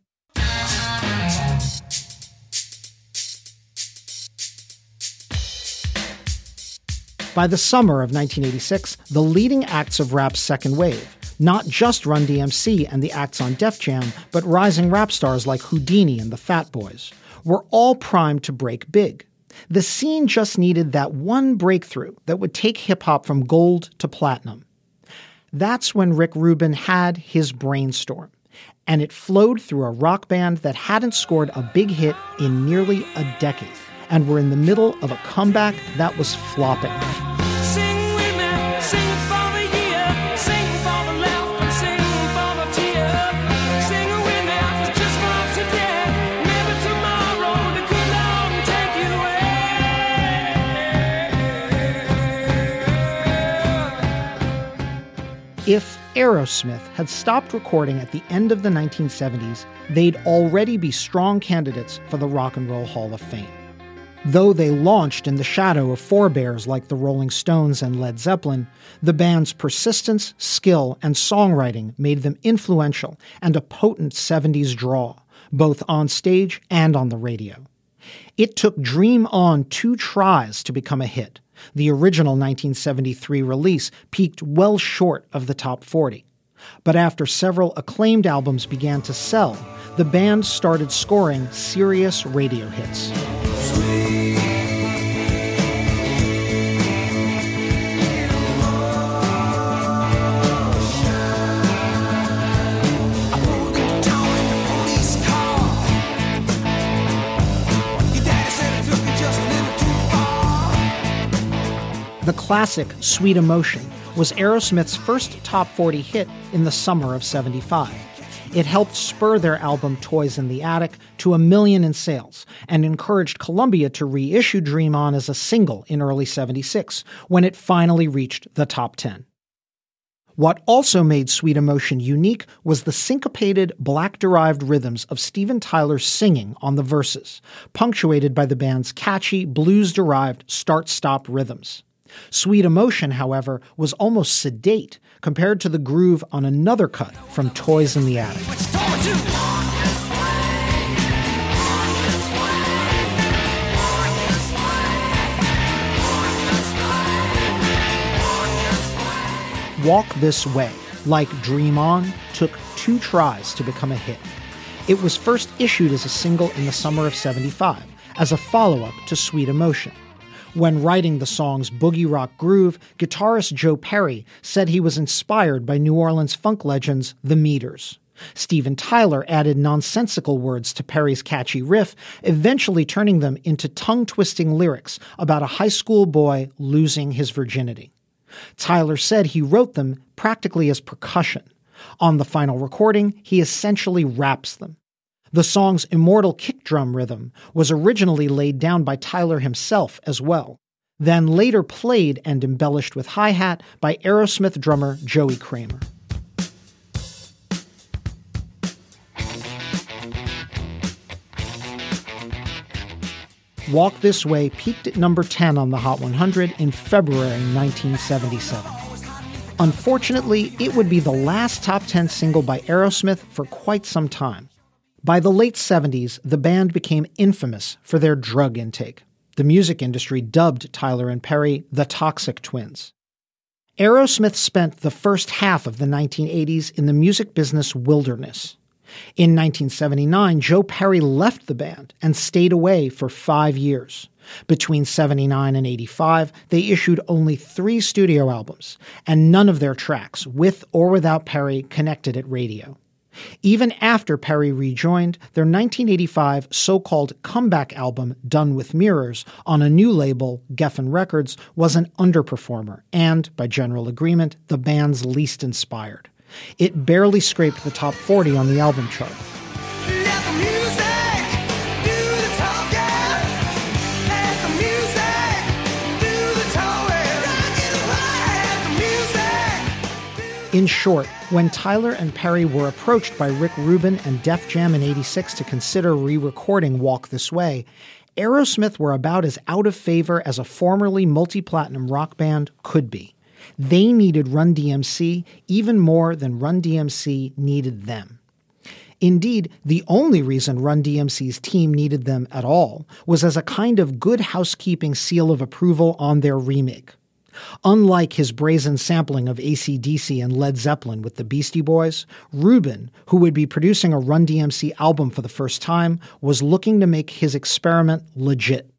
Speaker 1: By the summer of nineteen eighty-six, the leading acts of rap's second wave, not just Run D M C and the acts on Def Jam, but rising rap stars like Houdini and the Fat Boys, were all primed to break big. The scene just needed that one breakthrough that would take hip-hop from gold to platinum. That's when Rick Rubin had his brainstorm, and it flowed through a rock band that hadn't scored a big hit in nearly a decade, and were in the middle of a comeback that was flopping.
Speaker 8: Sing with me, sing for the year, sing for the laugh and sing for the tear. Sing with me just for today, maybe tomorrow the good Lord take you away.
Speaker 1: If Aerosmith had stopped recording at the end of the nineteen seventies, they'd already be strong candidates for the Rock and Roll Hall of Fame. Though they launched in the shadow of forebears like the Rolling Stones and Led Zeppelin, the band's persistence, skill, and songwriting made them influential and a potent seventies draw, both on stage and on the radio. It took Dream On two tries to become a hit. The original nineteen seventy-three release peaked well short of the top forty. But after several acclaimed albums began to sell, the band started scoring serious radio hits. The classic Sweet Emotion was Aerosmith's first top forty hit in the summer of seventy-five. It helped spur their album Toys in the Attic to a million in sales and encouraged Columbia to reissue Dream On as a single in early seventy-six, when it finally reached the top ten. What also made Sweet Emotion unique was the syncopated, black-derived rhythms of Steven Tyler's singing on the verses, punctuated by the band's catchy, blues-derived start-stop rhythms. Sweet Emotion, however, was almost sedate compared to the groove on another cut from Toys in the Attic. Walk This Way, like Dream On, took two tries to become a hit. It was first issued as a single in the summer of seventy-five, as a follow-up to Sweet Emotion. When writing the song's boogie rock groove, guitarist Joe Perry said he was inspired by New Orleans funk legends The Meters. Steven Tyler added nonsensical words to Perry's catchy riff, eventually turning them into tongue-twisting lyrics about a high school boy losing his virginity. Tyler said he wrote them practically as percussion. On the final recording, he essentially raps them. The song's immortal kick drum rhythm was originally laid down by Tyler himself as well, then later played and embellished with hi-hat by Aerosmith drummer Joey Kramer. Walk This Way peaked at number ten on the Hot one hundred in February nineteen seventy-seven. Unfortunately, it would be the last top ten single by Aerosmith for quite some time. By the late seventies, the band became infamous for their drug intake. The music industry dubbed Tyler and Perry the Toxic Twins. Aerosmith spent the first half of the nineteen eighties in the music business wilderness. In nineteen seventy-nine, Joe Perry left the band and stayed away for five years. Between seventy-nine and eighty-five, they issued only three studio albums, and none of their tracks, with or without Perry, connected at radio. Even after Perry rejoined, their nineteen eighty-five so-called comeback album, Done with Mirrors, on a new label, Geffen Records, was an underperformer and, by general agreement, the band's least inspired. It barely scraped the top forty on the album chart. In short, when Tyler and Perry were approached by Rick Rubin and Def Jam in eighty-six to consider re-recording Walk This Way, Aerosmith were about as out of favor as a formerly multi-platinum rock band could be. They needed Run D M C even more than Run D M C needed them. Indeed, the only reason Run D M C's team needed them at all was as a kind of good housekeeping seal of approval on their remake. Unlike his brazen sampling of A C D C and Led Zeppelin with the Beastie Boys, Rubin, who would be producing a Run D M C album for the first time, was looking to make his experiment legit.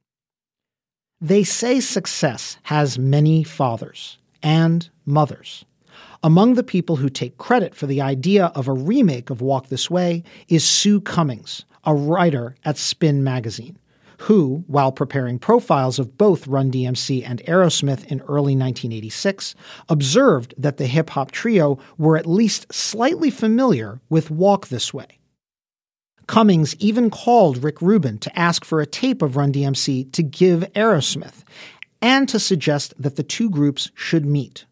Speaker 1: They say success has many fathers and mothers. Among the people who take credit for the idea of a remake of Walk This Way is Sue Cummings, a writer at Spin magazine, who, while preparing profiles of both Run D M C and Aerosmith in early nineteen eighty-six, observed that the hip-hop trio were at least slightly familiar with Walk This Way. Cummings even called Rick Rubin to ask for a tape of Run D M C to give Aerosmith, and to suggest that the two groups should meet.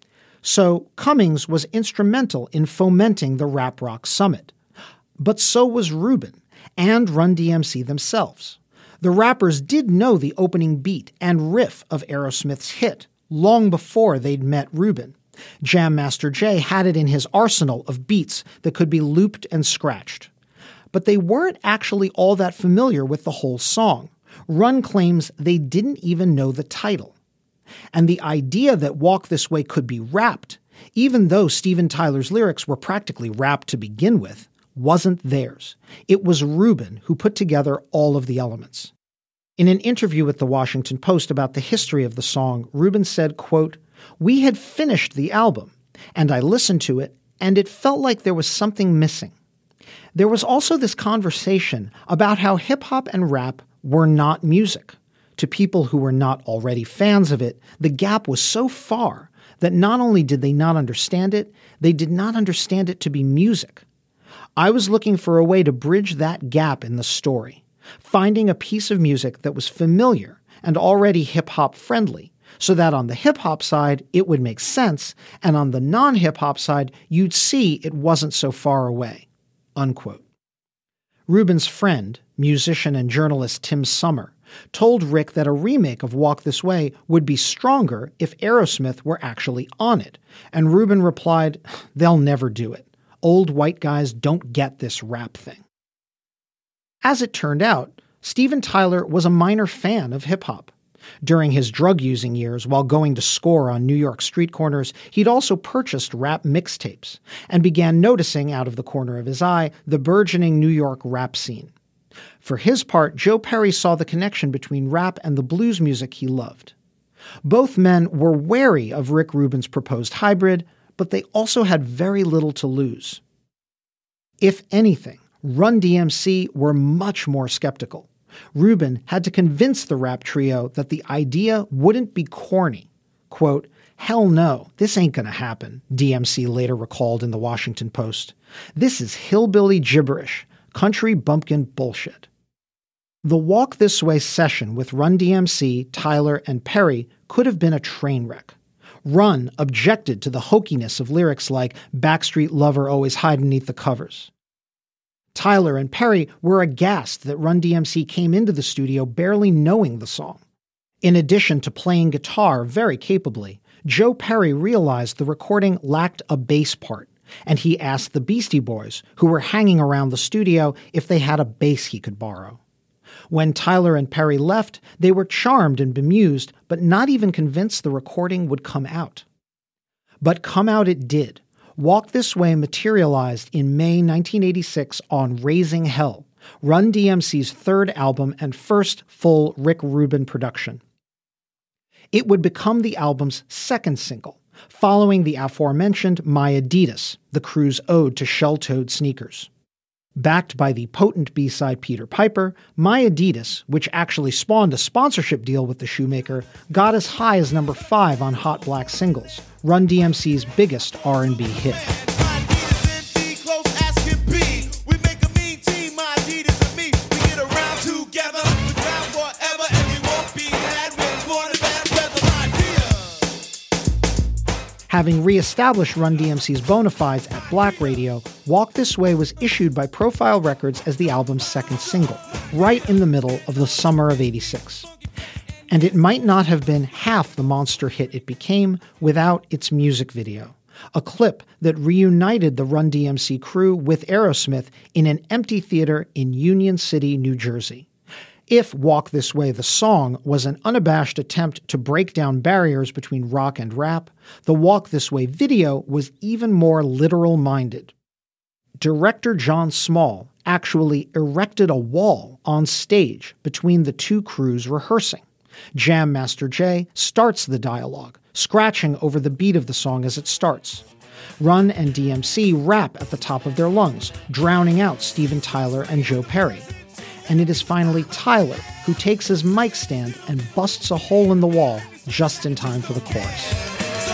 Speaker 1: So Cummings was instrumental in fomenting the Rap Rock Summit. But so was Rubin and Run D M C themselves. The rappers did know the opening beat and riff of Aerosmith's hit long before they'd met Rubin. Jam Master Jay had it in his arsenal of beats that could be looped and scratched. But they weren't actually all that familiar with the whole song. Run claims they didn't even know the title. And the idea that Walk This Way could be rapped, even though Steven Tyler's lyrics were practically rapped to begin with, wasn't theirs. It was Rubin who put together all of the elements. In an interview with the Washington Post about the history of the song, Rubin said, quote, "We had finished the album, and I listened to it, and it felt like there was something missing. There was also this conversation about how hip-hop and rap were not music. To people who were not already fans of it, the gap was so far that not only did they not understand it, they did not understand it to be music. I was looking for a way to bridge that gap in the story, finding a piece of music that was familiar and already hip-hop friendly, so that on the hip-hop side, it would make sense, and on the non-hip-hop side, you'd see it wasn't so far away." Unquote. Rubin's friend, musician and journalist Tim Summer, told Rick that a remake of Walk This Way would be stronger if Aerosmith were actually on it, and Rubin replied, "They'll never do it. Old white guys don't get this rap thing." As it turned out, Steven Tyler was a minor fan of hip-hop. During his drug-using years, while going to score on New York street corners, he'd also purchased rap mixtapes and began noticing out of the corner of his eye the burgeoning New York rap scene. For his part, Joe Perry saw the connection between rap and the blues music he loved. Both men were wary of Rick Rubin's proposed hybrid, but they also had very little to lose. If anything, Run D M C were much more skeptical. Rubin had to convince the rap trio that the idea wouldn't be corny. Quote, "Hell no, this ain't gonna happen," D M C later recalled in the Washington Post. "This is hillbilly gibberish, country bumpkin bullshit." The Walk This Way session with Run D M C, Tyler, and Perry could have been a train wreck. Run objected to the hokiness of lyrics like "Backstreet Lover always hide beneath the covers." Tyler and Perry were aghast that Run D M C came into the studio barely knowing the song. In addition to playing guitar very capably, Joe Perry realized the recording lacked a bass part, and he asked the Beastie Boys, who were hanging around the studio, if they had a bass he could borrow. When Tyler and Perry left, they were charmed and bemused, but not even convinced the recording would come out. But come out it did. Walk This Way materialized in May nineteen eighty-six on Raising Hell, Run D M C's third album and first full Rick Rubin production. It would become the album's second single, following the aforementioned My Adidas, the crew's ode to shell-toed sneakers. Backed by the potent B-side Peter Piper, My Adidas, which actually spawned a sponsorship deal with the shoemaker, got as high as number five on Hot Black Singles, Run D M C's biggest R and B hit. Having re-established Run D M C's bona fides at Black Radio, Walk This Way was issued by Profile Records as the album's second single, right in the middle of the summer of eighty-six. And it might not have been half the monster hit it became without its music video, a clip that reunited the Run D M C crew with Aerosmith in an empty theater in Union City, New Jersey. If Walk This Way, the song, was an unabashed attempt to break down barriers between rock and rap, the Walk This Way video was even more literal-minded. Director John Small actually erected a wall on stage between the two crews rehearsing. Jam Master Jay starts the dialogue, scratching over the beat of the song as it starts. Run and D M C rap at the top of their lungs, drowning out Steven Tyler and Joe Perry. And it is finally Tyler who takes his mic stand and busts a hole in the wall just in time for the chorus.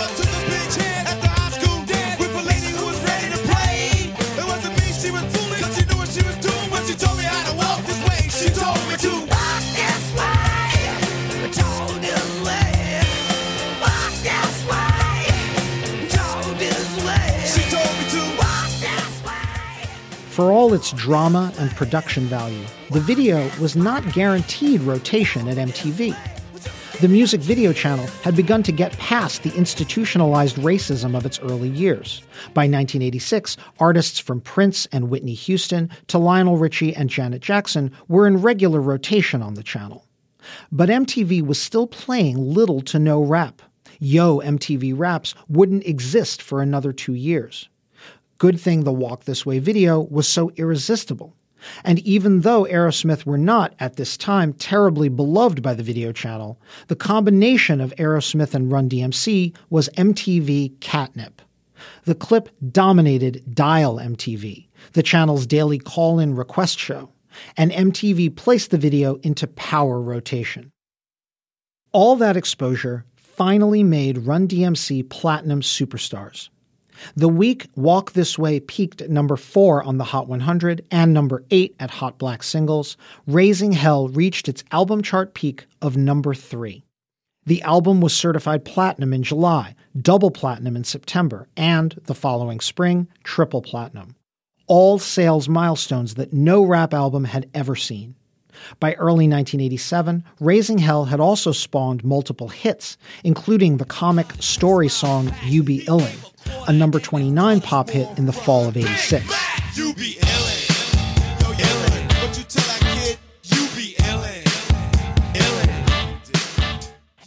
Speaker 1: For all its drama and production value, the video was not guaranteed rotation at M T V. The music video channel had begun to get past the institutionalized racism of its early years. By nineteen eighty-six, artists from Prince and Whitney Houston to Lionel Richie and Janet Jackson were in regular rotation on the channel. But M T V was still playing little to no rap. Yo M T V Raps wouldn't exist for another two years. Good thing the Walk This Way video was so irresistible. And even though Aerosmith were not, at this time, terribly beloved by the video channel, the combination of Aerosmith and Run D M C was M T V catnip. The clip dominated Dial M T V, the channel's daily call-in request show, and M T V placed the video into power rotation. All that exposure finally made Run D M C platinum superstars. The week Walk This Way peaked at number four on the Hot one hundred and number eight at Hot Black Singles, Raising Hell reached its album chart peak of number three. The album was certified platinum in July, double platinum in September, and, the following spring, triple platinum. All sales milestones that no rap album had ever seen. By early nineteen eighty-seven, Raising Hell had also spawned multiple hits, including the comic story song You Be Illin', a number twenty-nine pop hit in the fall of eighty-six.
Speaker 2: You be illin', yo illin'. What you tell that kid? You be illin', illin'.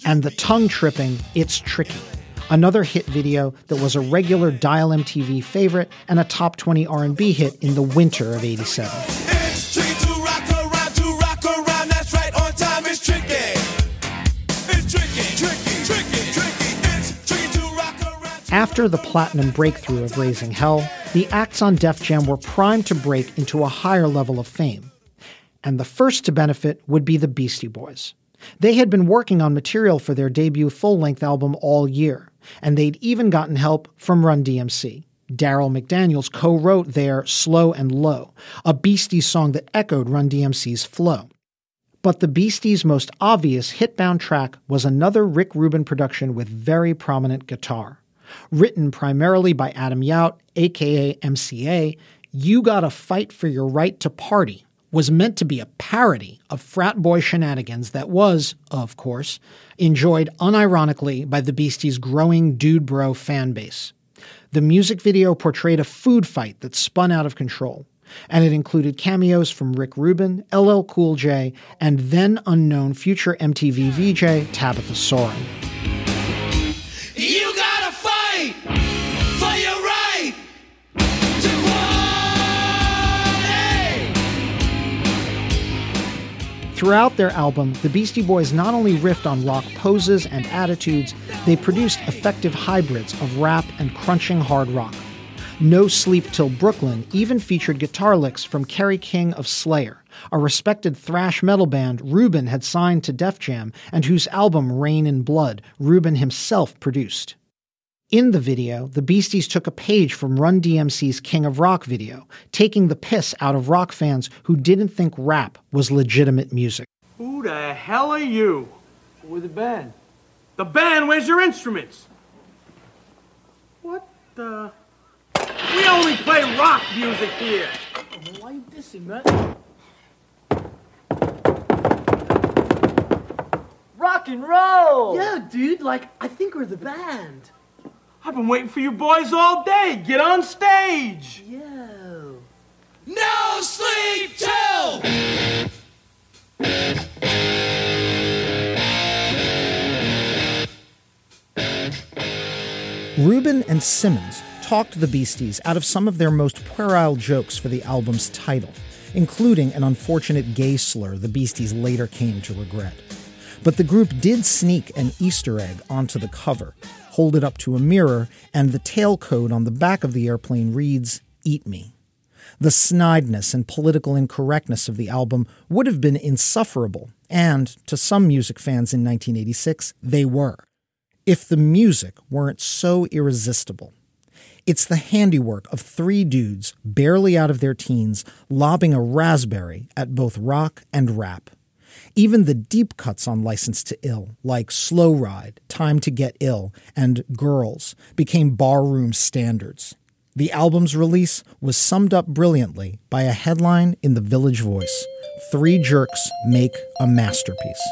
Speaker 1: and the tongue-tripping It's Tricky, another hit video that was a regular Dial M T V favorite and a top twenty R and B hit in the winter of eighty-seven.
Speaker 2: It's tricky to rock around, to rock around, that's right, on time, it's tricky. It's tricky, tricky, tricky, tricky, it's tricky to rock around.
Speaker 1: After the platinum breakthrough of Raising Hell, the acts on Def Jam were primed to break into a higher level of fame. And the first to benefit would be the Beastie Boys. They had been working on material for their debut full-length album all year, and they'd even gotten help from Run D M C. Darryl McDaniels co-wrote their Slow and Low, a Beasties song that echoed Run D M C's flow. But the Beasties' most obvious hit-bound track was another Rick Rubin production with very prominent guitar. Written primarily by Adam Yout, aka M C A, You Gotta Fight for Your Right to Party was meant to be a parody of frat boy shenanigans that was, of course, enjoyed unironically by the Beasties' growing dude bro fan base. The music video portrayed a food fight that spun out of control, and it included cameos from Rick Rubin, L L Cool J, and then unknown future M T V V J Tabitha Soren.
Speaker 2: You gotta fight for your right to party.
Speaker 1: Throughout their album, the Beastie Boys not only riffed on rock poses and attitudes, they produced effective hybrids of rap and crunching hard rock. No Sleep Till Brooklyn even featured guitar licks from Kerry King of Slayer, a respected thrash metal band Rubin had signed to Def Jam and whose album Rain in Blood Rubin himself produced. In the video, the Beasties took a page from Run D M C's King of Rock video, taking the piss out of rock fans who didn't think rap was legitimate music.
Speaker 15: Who the hell are you?
Speaker 14: With the band.
Speaker 15: The band, where's your instruments? What the? We only play rock music here.
Speaker 14: Why you dissing, man? Rock and roll!
Speaker 15: Yeah, dude, like, I think we're the band. I've been waiting for you boys all day. Get on stage.
Speaker 14: Yo.
Speaker 2: No sleep till.
Speaker 1: Rubin and Simmons talked the Beasties out of some of their most puerile jokes for the album's title, including an unfortunate gay slur the Beasties later came to regret. But the group did sneak an Easter egg onto the cover, hold it up to a mirror, and the tail code on the back of the airplane reads, "Eat Me." The snideness and political incorrectness of the album would have been insufferable, and to some music fans in nineteen eighty-six, they were, if the music weren't so irresistible. It's the handiwork of three dudes barely out of their teens lobbing a raspberry at both rock and rap. Even the deep cuts on License to Ill, like Slow Ride, Time to Get Ill, and Girls, became barroom standards. The album's release was summed up brilliantly by a headline in the Village Voice: "Three jerks make a masterpiece."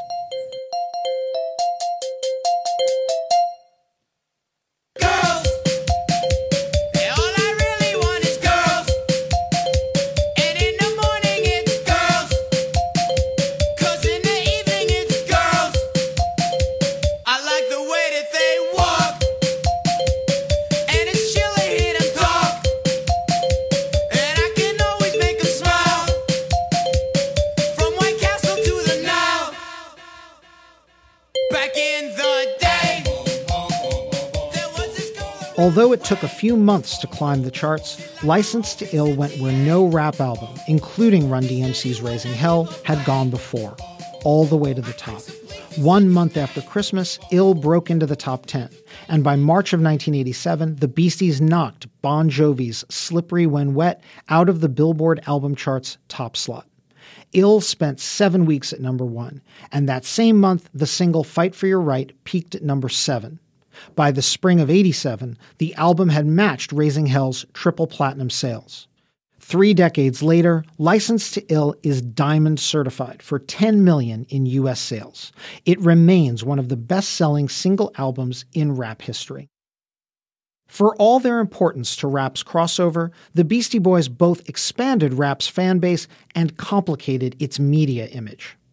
Speaker 1: Although it took a few months to climb the charts, License to Ill went where no rap album, including Run D M C's Raising Hell, had gone before, all the way to the top. One month after Christmas, Ill broke into the top ten, and by March of nineteen eighty-seven, the Beasties knocked Bon Jovi's Slippery When Wet out of the Billboard album chart's top slot. Ill spent seven weeks at number one, and that same month, the single Fight for Your Right peaked at number seven. By the spring of eighty-seven, the album had matched Raising Hell's triple platinum sales. Three decades later, License to Ill is diamond certified for ten million dollars in U S sales. It remains one of the best-selling single albums in rap history. For all their importance to rap's crossover, the Beastie Boys both expanded rap's fan base and complicated its media image.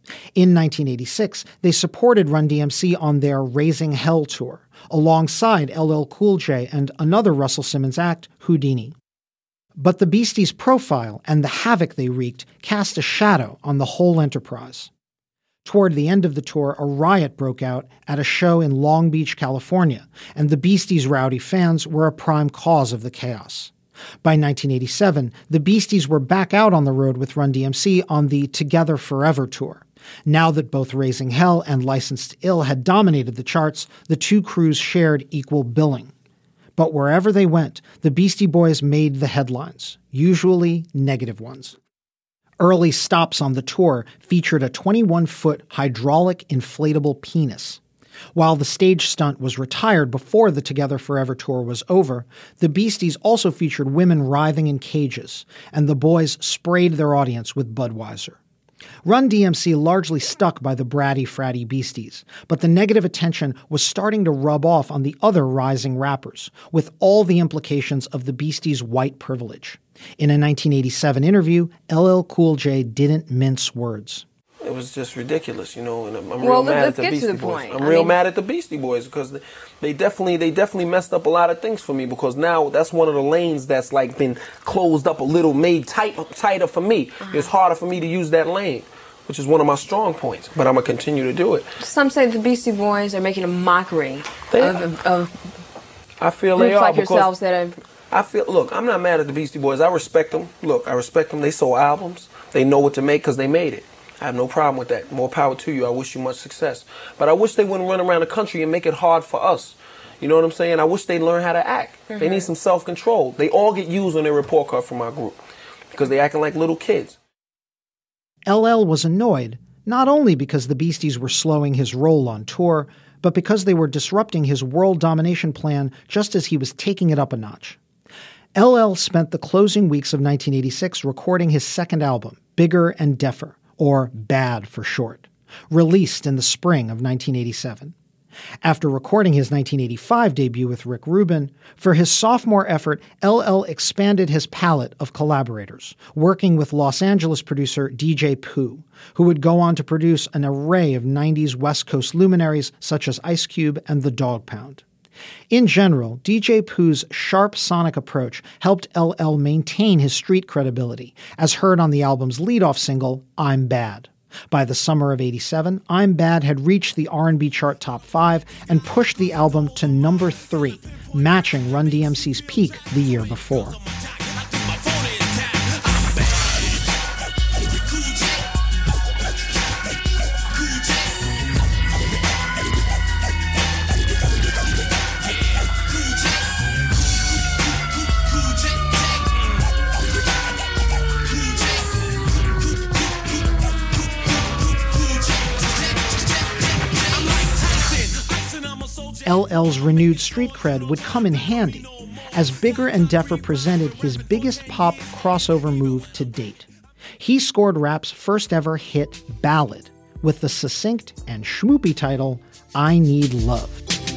Speaker 1: In nineteen eighty-six, they supported Run D M C on their Raising Hell tour, alongside L L Cool J and another Russell Simmons act, Houdini. But the Beasties' profile and the havoc they wreaked cast a shadow on the whole enterprise. Toward the end of the tour, a riot broke out at a show in Long Beach, California, and the Beasties' rowdy fans were a prime cause of the chaos. By nineteen eighty-seven, the Beasties were back out on the road with Run D M C on the Together Forever tour. Now that both Raising Hell and Licensed to Ill had dominated the charts, the two crews shared equal billing. But wherever they went, the Beastie Boys made the headlines, usually negative ones. Early stops on the tour featured a twenty-one foot hydraulic inflatable penis. While the stage stunt was retired before the Together Forever tour was over, the Beasties also featured women writhing in cages, and the boys sprayed their audience with Budweiser. Run D M C largely stuck by the bratty fratty Beasties, but the negative attention was starting to rub off on the other rising rappers, with all the implications of the Beasties' white privilege. In a nineteen eighty-seven interview, L L Cool J didn't mince words.
Speaker 16: It was just ridiculous, you know, and I'm, I'm
Speaker 17: well,
Speaker 16: real mad at the
Speaker 17: get
Speaker 16: Beastie
Speaker 17: to the
Speaker 16: Boys.
Speaker 17: point.
Speaker 16: I'm
Speaker 17: I
Speaker 16: real
Speaker 17: mean,
Speaker 16: mad at the Beastie Boys because they, they definitely they definitely messed up a lot of things for me, because now that's one of the lanes that's like been closed up a little, made tight tighter for me. Uh-huh. It's harder for me to use that lane, which is one of my strong points, but I'm going to continue to do it.
Speaker 17: Some say the Beastie Boys are making a mockery of, of, of
Speaker 16: I feel they
Speaker 17: groups
Speaker 16: are
Speaker 17: like
Speaker 16: because
Speaker 17: yourselves that have...
Speaker 16: I feel, look, I'm not mad at the Beastie Boys. I respect them. Look, I respect them. They sold albums. They know what to make because they made it. I have no problem with that. More power to you. I wish you much success. But I wish they wouldn't run around the country and make it hard for us. You know what I'm saying? I wish they'd learn how to act. Mm-hmm. They need some self-control. They all get used on their report card from my group because they acting like little kids.
Speaker 1: L L was annoyed, not only because the Beasties were slowing his roll on tour, but because they were disrupting his world domination plan just as he was taking it up a notch. L L spent the closing weeks of nineteen eighty-six recording his second album, Bigger and Deffer, or BAD for short, released in the spring of nineteen eighty-seven. After recording his nineteen eighty-five debut with Rick Rubin, for his sophomore effort, L L expanded his palette of collaborators, working with Los Angeles producer D J Pooh, who would go on to produce an array of nineties West Coast luminaries such as Ice Cube and the Dog Pound. In general, D J Pooh's sharp sonic approach helped L L maintain his street credibility, as heard on the album's lead-off single, I'm Bad. By the summer of eighty-seven, I'm Bad had reached the R and B chart top five and pushed the album to number three, matching Run D M C's peak the year before. L L's renewed street cred would come in handy, as Bigger and Deffer presented his biggest pop crossover move to date. He scored rap's first ever hit ballad with the succinct and schmoopy title, I Need Love.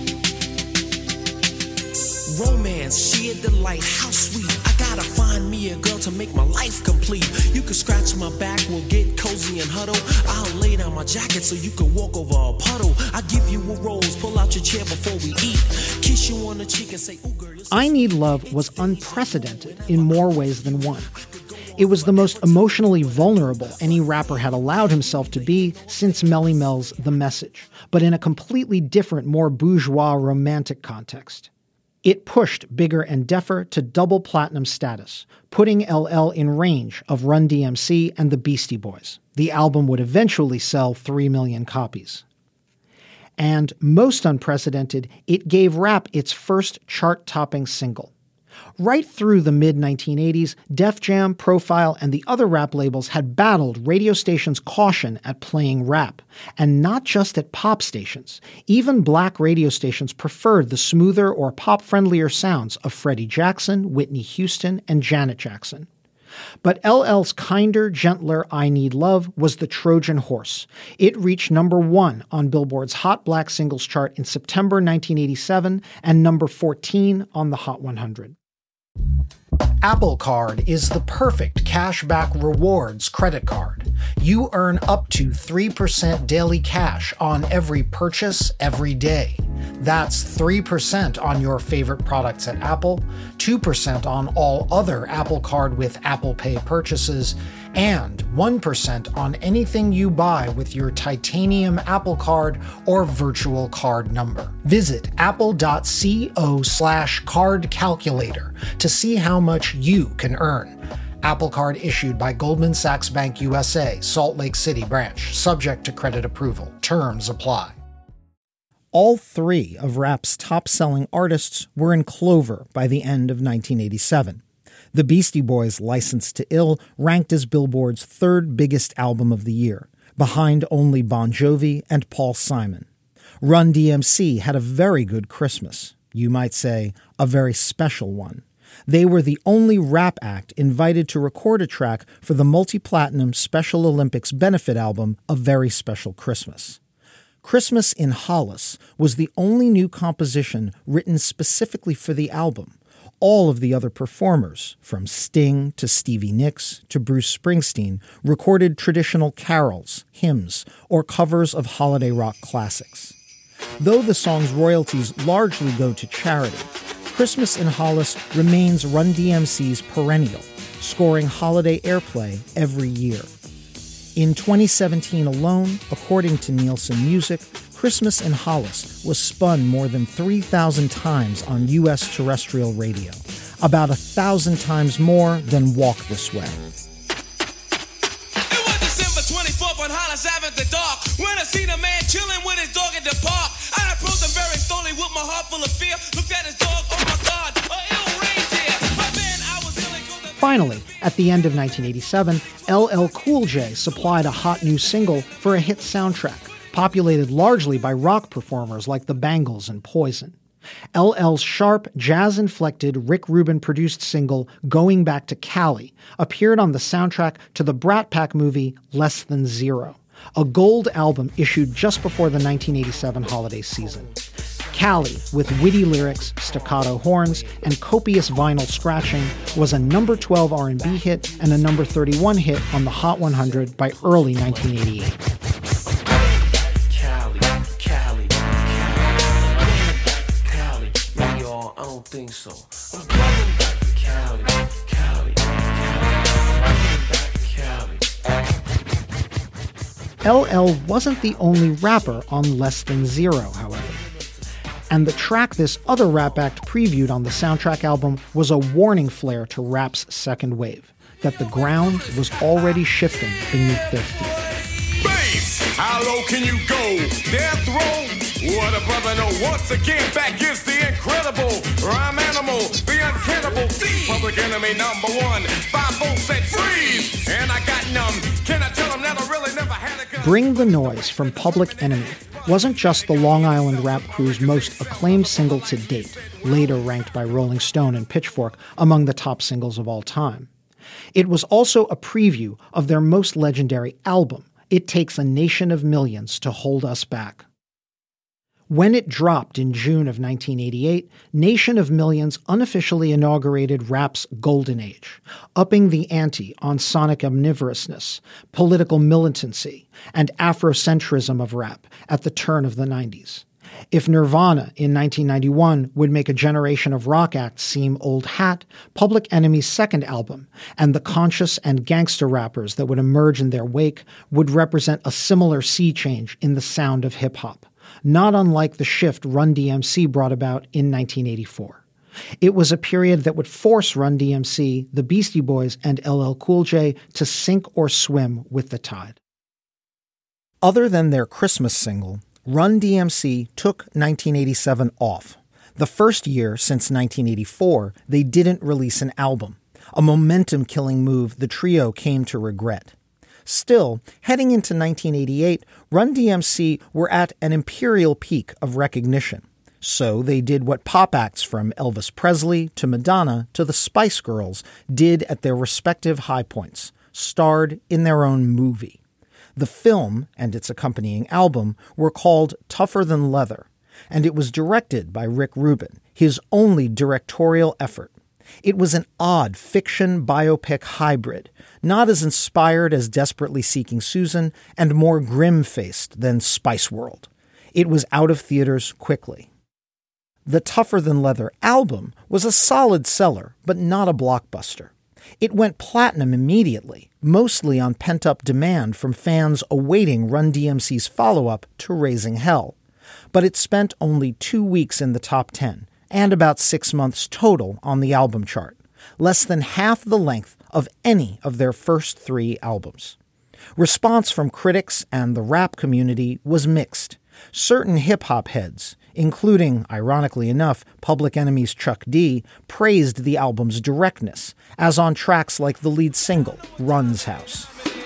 Speaker 6: Romance, she a delight, how sweet. I gotta find me a girl to make my life complete. You can scratch my back, we'll get cozy and huddle. I'll lay down my jacket so you can walk over a puddle. I give you a rose, pull out your chair before we eat. Kiss you on the cheek and say, ooh girl.
Speaker 1: I Need Love was unprecedented in more ways than one. It was the most emotionally vulnerable any rapper had allowed himself to be since Melly Mel's The Message, but in a completely different, more bourgeois romantic context. It pushed Bigger and Deffer to double platinum status, putting L L in range of Run D M C and the Beastie Boys. The album would eventually sell three million copies. And most unprecedented, it gave rap its first chart-topping single. Right through the mid nineteen eighties, Def Jam, Profile, and the other rap labels had battled radio stations' caution at playing rap, and not just at pop stations. Even black radio stations preferred the smoother or pop-friendlier sounds of Freddie Jackson, Whitney Houston, and Janet Jackson. But L L's kinder, gentler I Need Love was the Trojan horse. It reached number one on Billboard's Hot Black Singles chart in September nineteen eighty-seven and number fourteen on the Hot one hundred. Apple Card is the perfect cashback rewards credit card. You earn up to three percent daily cash on every purchase every day. That's three percent on your favorite products at Apple, two percent on all other Apple Card with Apple Pay purchases, and one percent on anything you buy with your titanium Apple Card or virtual card number. Visit apple.co slash card calculator to see how much you can earn. Apple Card issued by Goldman Sachs Bank U S A, Salt Lake City branch, subject to credit approval. Terms apply. All three of rap's top-selling artists were in clover by the end of nineteen eighty-seven. The Beastie Boys' Licensed to Ill ranked as Billboard's third biggest album of the year, behind only Bon Jovi and Paul Simon. Run D M C had a very good Christmas. You might say, a very special one. They were the only rap act invited to record a track for the multi-platinum Special Olympics benefit album A Very Special Christmas. Christmas in Hollis was the only new composition written specifically for the album. All of the other performers, from Sting to Stevie Nicks to Bruce Springsteen, recorded traditional carols, hymns, or covers of holiday rock classics. Though the song's royalties largely go to charity, Christmas in Hollis remains Run D M C's perennial, scoring holiday airplay every year. In twenty seventeen alone, according to Nielsen Music, Christmas in Hollis was spun more than three thousand times on U S terrestrial radio, about a thousand times more than Walk This Way.
Speaker 2: It was December twenty-fourth on Hollis Avenue at the dark, when I seen a man chilling with his dog at the park. I approached him very slowly with my heart full of fear, looked at his dog, oh my God, a ill reindeer. But then I was really good.
Speaker 1: Finally, at the end of nineteen eighty-seven, L L Cool J supplied a hot new single for a hit soundtrack, populated largely by rock performers like the Bangles and Poison. L L's sharp, jazz-inflected, Rick Rubin-produced single Going Back to Cali appeared on the soundtrack to the Brat Pack movie Less Than Zero, a gold album issued just before the nineteen eighty-seven holiday season. Cali, with witty lyrics, staccato horns, and copious vinyl scratching, was a number twelve R and B hit and a number thirty-one hit on the Hot one hundred by early nineteen eighty-eight.
Speaker 2: I don't think so. I'm coming back to Cali, Cali, Cali, Cali.
Speaker 1: L L wasn't the only rapper on Less Than Zero, however. And the track this other rap act previewed on the soundtrack album was a warning flare to rap's second wave, that the ground was already shifting beneath their feet.
Speaker 2: Bass, how low can you go? Death row? What a brother know. Once again, back is the incredible rhyme animal, the uncannibal thief. Public enemy number one. Five volts said freeze, and I got numb. Can I tell them that I really never had a gun?
Speaker 1: Bring the Noise from Public Enemy wasn't just the Long Island rap crew's most acclaimed single to date, later ranked by Rolling Stone and Pitchfork among the top singles of all time. It was also a preview of their most legendary album, It Takes a Nation of Millions to Hold Us Back. When it dropped in June of nineteen eighty-eight, Nation of Millions unofficially inaugurated rap's golden age, upping the ante on sonic omnivorousness, political militancy, and Afrocentrism of rap at the turn of the nineties. If Nirvana in nineteen ninety-one would make a generation of rock acts seem old hat, Public Enemy's second album, and the conscious and gangster rappers that would emerge in their wake, would represent a similar sea change in the sound of hip-hop, not unlike the shift Run D M C brought about in nineteen eighty-four. It was a period that would force Run D M C, the Beastie Boys, and L L Cool J to sink or swim with the tide. Other than their Christmas single, Run D M C took nineteen eighty-seven off. The first year since nineteen eighty-four, they didn't release an album, a momentum-killing move the trio came to regret. Still, heading into nineteen eighty-eight, Run D M C were at an imperial peak of recognition. So they did what pop acts from Elvis Presley to Madonna to the Spice Girls did at their respective high points, starred in their own movie. The film and its accompanying album were called Tougher Than Leather, and it was directed by Rick Rubin, his only directorial effort. It was an odd fiction biopic hybrid, not as inspired as Desperately Seeking Susan and more grim-faced than Spice World. It was out of theaters quickly. The Tougher Than Leather album was a solid seller, but not a blockbuster. It went platinum immediately, mostly on pent-up demand from fans awaiting Run D M C's follow-up to Raising Hell. But it spent only two weeks in the top ten, and about six months total on the album chart, less than half the length of any of their first three albums. Response from critics and the rap community was mixed. Certain hip-hop heads, including, ironically enough, Public Enemy's Chuck D, praised the album's directness, as on tracks like the lead single, Run's House.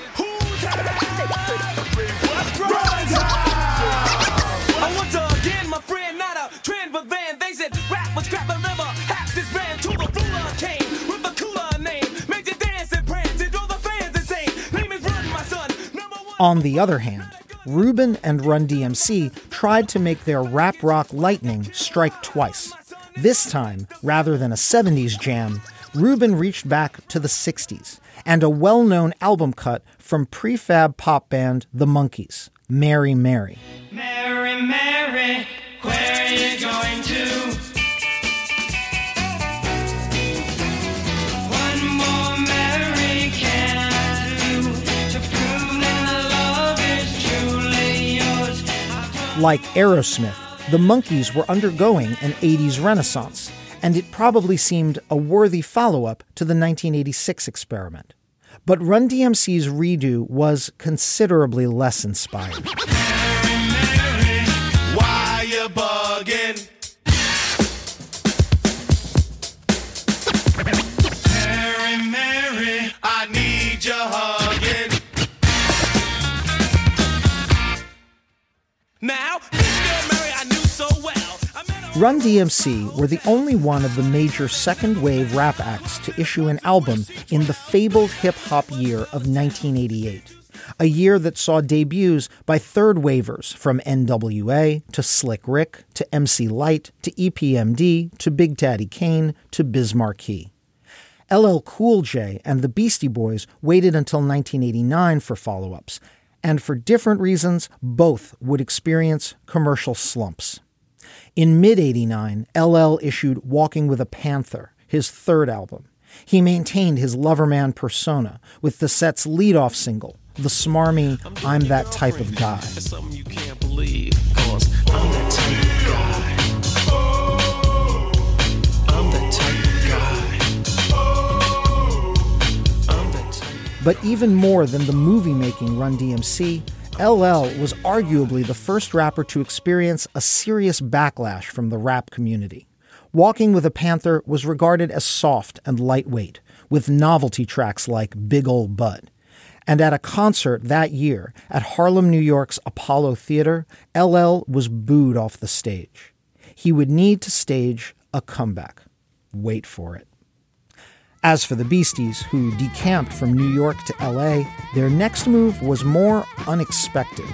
Speaker 8: I want to again, my friend, not a trend, but then they said rap was crap and never half this brand to the ruler came with a cooler name, made you dance and prance and drove the fans insane. Name is Run, my son.
Speaker 1: On the other hand, Rubin and Run D M C tried to make their rap rock lightning strike twice. This time, rather than a seventies jam, Rubin reached back to the sixties and a well-known album cut from prefab pop band The Monkees, Mary Mary.
Speaker 4: Mary, Mary, where are you going to? One more Mary can I do to prove that love is truly yours?
Speaker 1: Like Aerosmith, the Monkees were undergoing an eighties renaissance, and it probably seemed a worthy follow-up to the nineteen eighty-six experiment. But Run D M C's redo was considerably less inspired.
Speaker 2: Why you bugging? Mary, Mary, I need your hugging. Now, this girl Mary I knew so well.
Speaker 1: Run D M C were the only one of the major second-wave rap acts to issue an album in the fabled hip-hop year of nineteen eighty-eight, a year that saw debuts by third-wavers from N W A to Slick Rick to M C Lyte to E P M D to Big Daddy Kane to Biz Markie. L L Cool J and the Beastie Boys waited until nineteen eighty-nine for follow-ups, and for different reasons, both would experience commercial slumps. In mid eighty-nine, L L issued Walking with a Panther, his third album. He maintained his Loverman persona with the set's lead-off single, the smarmy I'm That Type of Guy.
Speaker 4: That's something you can't believe, 'cause I'm that type of guy. I'm that type of guy. I'm that type.
Speaker 1: But even more than the movie-making Run D M C, L L was arguably the first rapper to experience a serious backlash from the rap community. Walking with a Panther was regarded as soft and lightweight, with novelty tracks like Big Ol' Bud. And at a concert that year at Harlem, New York's Apollo Theater, L L was booed off the stage. He would need to stage a comeback. Wait for it. As for the Beasties, who decamped from New York to L A, their next move was more unexpected.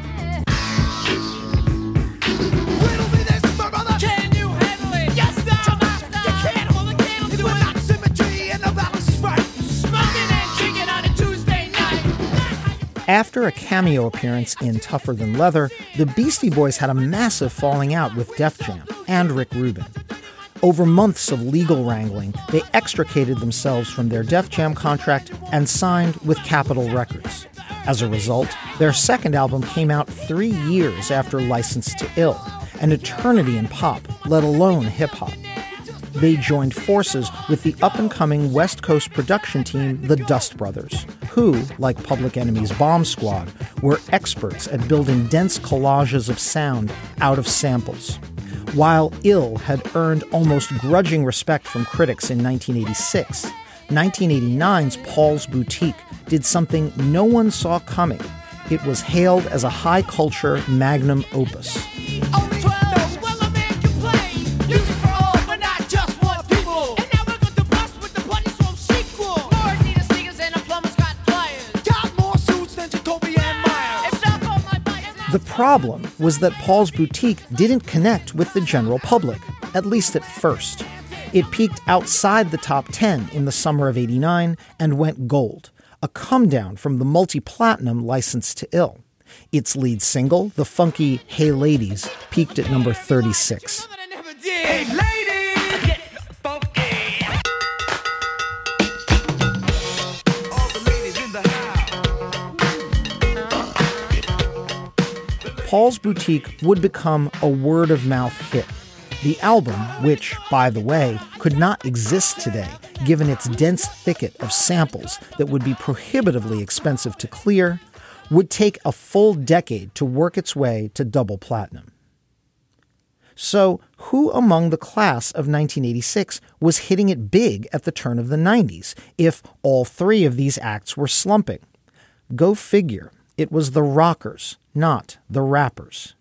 Speaker 1: After a cameo appearance in Tougher Than Leather, the Beastie Boys had a massive falling out with Def Jam and Rick Rubin. Over months of legal wrangling, they extricated themselves from their Def Jam contract and signed with Capitol Records. As a result, their second album came out three years after Licensed to Ill, an eternity in pop, let alone hip-hop. They joined forces with the up-and-coming West Coast production team, the Dust Brothers, who, like Public Enemy's Bomb Squad, were experts at building dense collages of sound out of samples. While Ill had earned almost grudging respect from critics in nineteen eighty-six, nineteen eighty-nine's Paul's Boutique did something no one saw coming. It was hailed as a high-culture magnum opus. The problem was that Paul's Boutique didn't connect with the general public, at least at first. It peaked outside the top ten in the summer of eighty-nine and went gold, a come down from the multi-platinum Licensed to Ill. Its lead single, the funky Hey Ladies, peaked at number thirty-six.
Speaker 4: Hey, ladies, get funky. All the ladies in the house.
Speaker 1: Paul's Boutique would become a word-of-mouth hit. The album, which, by the way, could not exist today, given its dense thicket of samples that would be prohibitively expensive to clear, would take a full decade to work its way to double platinum. So, who among the class of nineteen eighty-six was hitting it big at the turn of the nineties, if all three of these acts were slumping? Go figure, it was the rockers, not the rappers.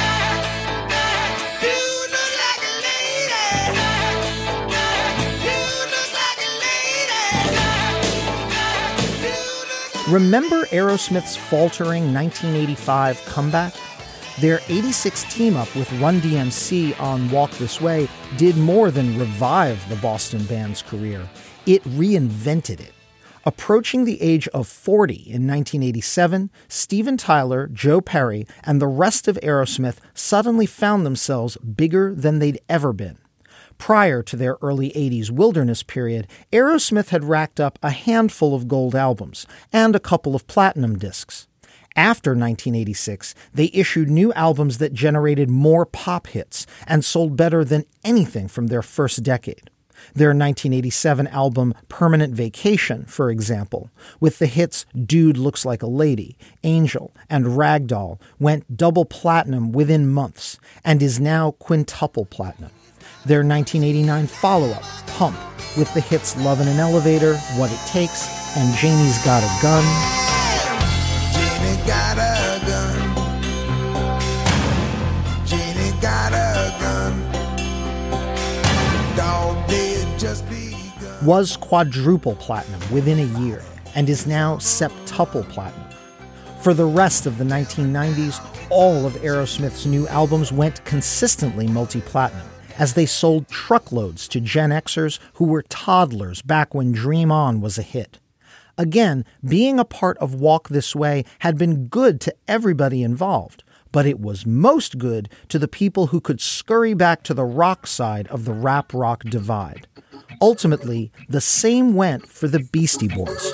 Speaker 1: Remember Aerosmith's faltering nineteen eighty-five comeback? Their eighty-six team-up with Run D M C on Walk This Way did more than revive the Boston band's career. It reinvented it. Approaching the age of forty in nineteen eighty-seven, Steven Tyler, Joe Perry, and the rest of Aerosmith suddenly found themselves bigger than they'd ever been. Prior to their early eighties wilderness period, Aerosmith had racked up a handful of gold albums and a couple of platinum discs. After nineteen eighty-six, they issued new albums that generated more pop hits and sold better than anything from their first decade. Their nineteen eighty-seven album Permanent Vacation, for example, with the hits Dude Looks Like a Lady, Angel, and Ragdoll, went double platinum within months and is now quintuple platinum. Their nineteen eighty-nine follow-up, Pump, with the hits Love in an Elevator, What It Takes, and Janie's Got a Gun.
Speaker 18: Janie got a gun. Janie got a gun. Dog did just begun.
Speaker 1: Was quadruple platinum within a year and is now septuple platinum. For the rest of the nineteen nineties, all of Aerosmith's new albums went consistently multi-platinum, as they sold truckloads to Gen Xers who were toddlers back when Dream On was a hit. Again, being a part of Walk This Way had been good to everybody involved, but it was most good to the people who could scurry back to the rock side of the rap-rock divide. Ultimately, the same went for the Beastie Boys.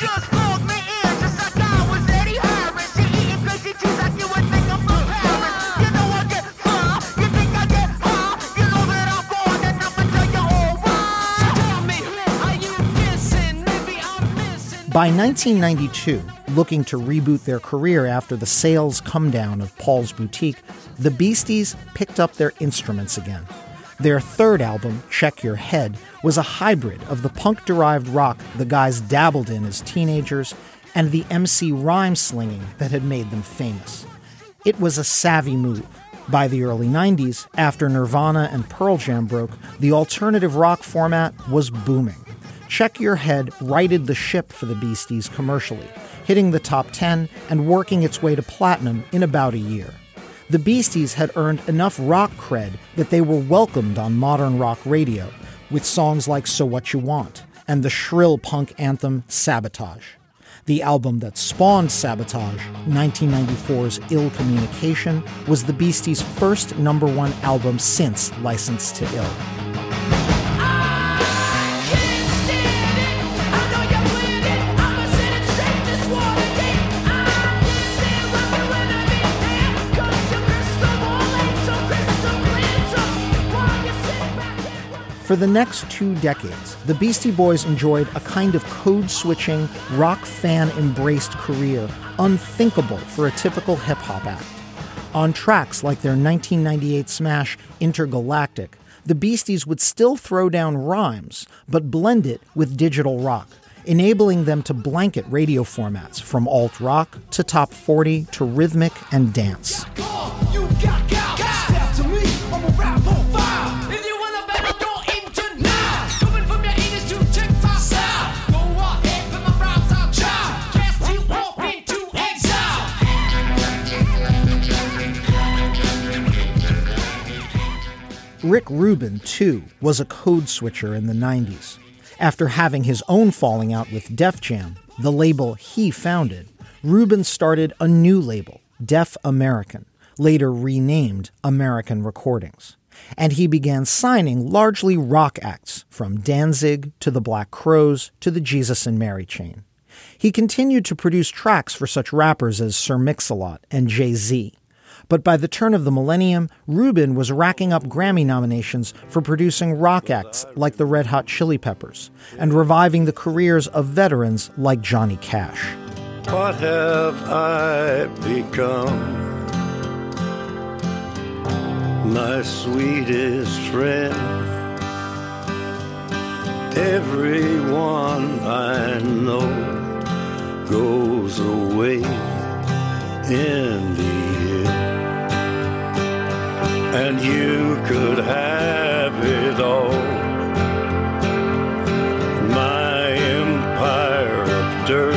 Speaker 1: By nineteen ninety-two, looking to reboot their career after the sales come down of Paul's Boutique, the Beasties picked up their instruments again. Their third album, Check Your Head, was a hybrid of the punk-derived rock the guys dabbled in as teenagers and the M C rhyme slinging that had made them famous. It was a savvy move. By the early nineties, after Nirvana and Pearl Jam broke, the alternative rock format was booming. Check Your Head righted the ship for the Beasties commercially, hitting the top ten and working its way to platinum in about a year. The Beasties had earned enough rock cred that they were welcomed on modern rock radio, with songs like So What You Want and the shrill punk anthem Sabotage. The album that spawned Sabotage, nineteen ninety-four's Ill Communication, was the Beasties' first number one album since Licensed to Ill. For the next two decades, the Beastie Boys enjoyed a kind of code-switching, rock fan-embraced career unthinkable for a typical hip-hop act. On tracks like their nineteen ninety-eight smash Intergalactic, the Beasties would still throw down rhymes, but blend it with digital rock, enabling them to blanket radio formats from alt-rock to top forty to rhythmic and dance. Rick Rubin, too, was a code switcher in the nineties. After having his own falling out with Def Jam, the label he founded, Rubin started a new label, Def American, later renamed American Recordings. And he began signing largely rock acts, from Danzig to the Black Crowes to the Jesus and Mary Chain. He continued to produce tracks for such rappers as Sir Mix-a-Lot and Jay-Z. But by the turn of the millennium, Rubin was racking up Grammy nominations for producing rock acts like the Red Hot Chili Peppers and reviving the careers of veterans like Johnny Cash.
Speaker 19: What have I become? My sweetest friend. Everyone I know goes away in the end. And you could have it all. My empire of dirt.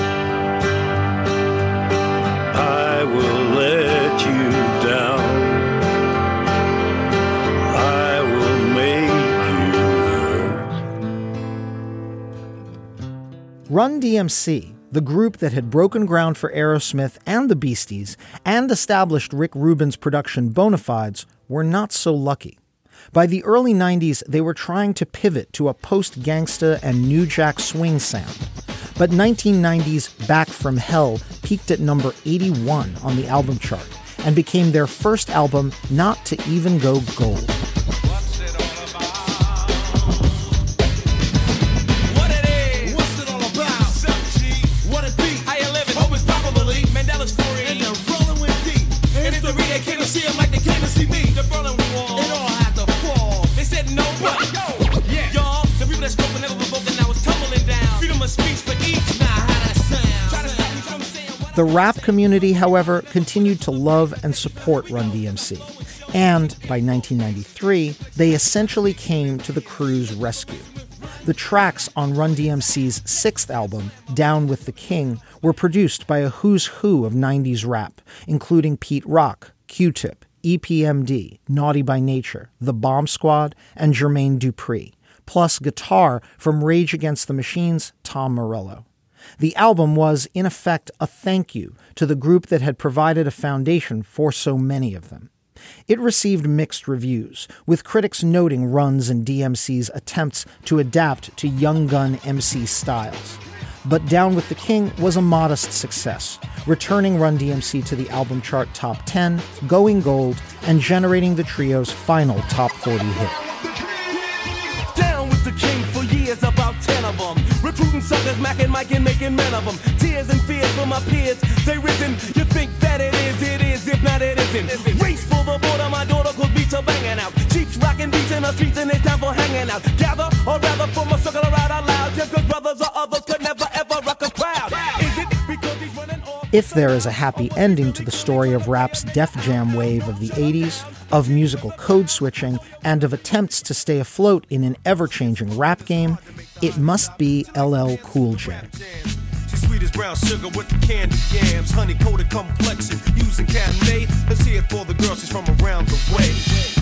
Speaker 19: I will let you down. I will make you hurt.
Speaker 1: Run D M C, the group that had broken ground for Aerosmith and the Beasties and established Rick Rubin's production bona fides, were not so lucky. By the early nineties, they were trying to pivot to a post-gangsta and New Jack Swing sound. But nineteen ninety's Back from Hell peaked at number eighty-one on the album chart and became their first album not to even go gold. The rap community, however, continued to love and support Run D M C. And by nineteen ninety-three, they essentially came to the crew's rescue. The tracks on Run D M C's sixth album, Down with the King, were produced by a who's who of nineties rap, including Pete Rock, Q-Tip, E P M D, Naughty by Nature, The Bomb Squad, and Jermaine Dupri, plus guitar from Rage Against the Machine's Tom Morello. The album was, in effect, a thank you to the group that had provided a foundation for so many of them. It received mixed reviews, with critics noting Run's and D M C's attempts to adapt to Young Gun M C styles. But Down with the King was a modest success, returning Run D M C to the album chart top ten, going gold, and generating the trio's final top forty hit.
Speaker 8: Down with the King for years, about ten of them. Recruiting suckers, macking, Mike, and making men of them. Tears and fears for my peers, they risen. You think that it is, it is, if not it isn't. Race for the border, my daughter, cause beats are banging out. Cheeks rocking beats in the streets, and it's time for hanging out. Gather, or rather, form a circle around out loud. Just cause brothers or others could never ever rock a crowd. Is it because he's running off?
Speaker 1: If there is a happy ending to the story of rap's Def Jam wave of the eighties, of musical code switching, and of attempts to stay afloat in an ever-changing rap game, it must be L L Cool J.
Speaker 8: She's sweet as brown sugar with the candy yams, honey-coated complexion, using Cabernet. Let's hear it for the girl, she's from around the way.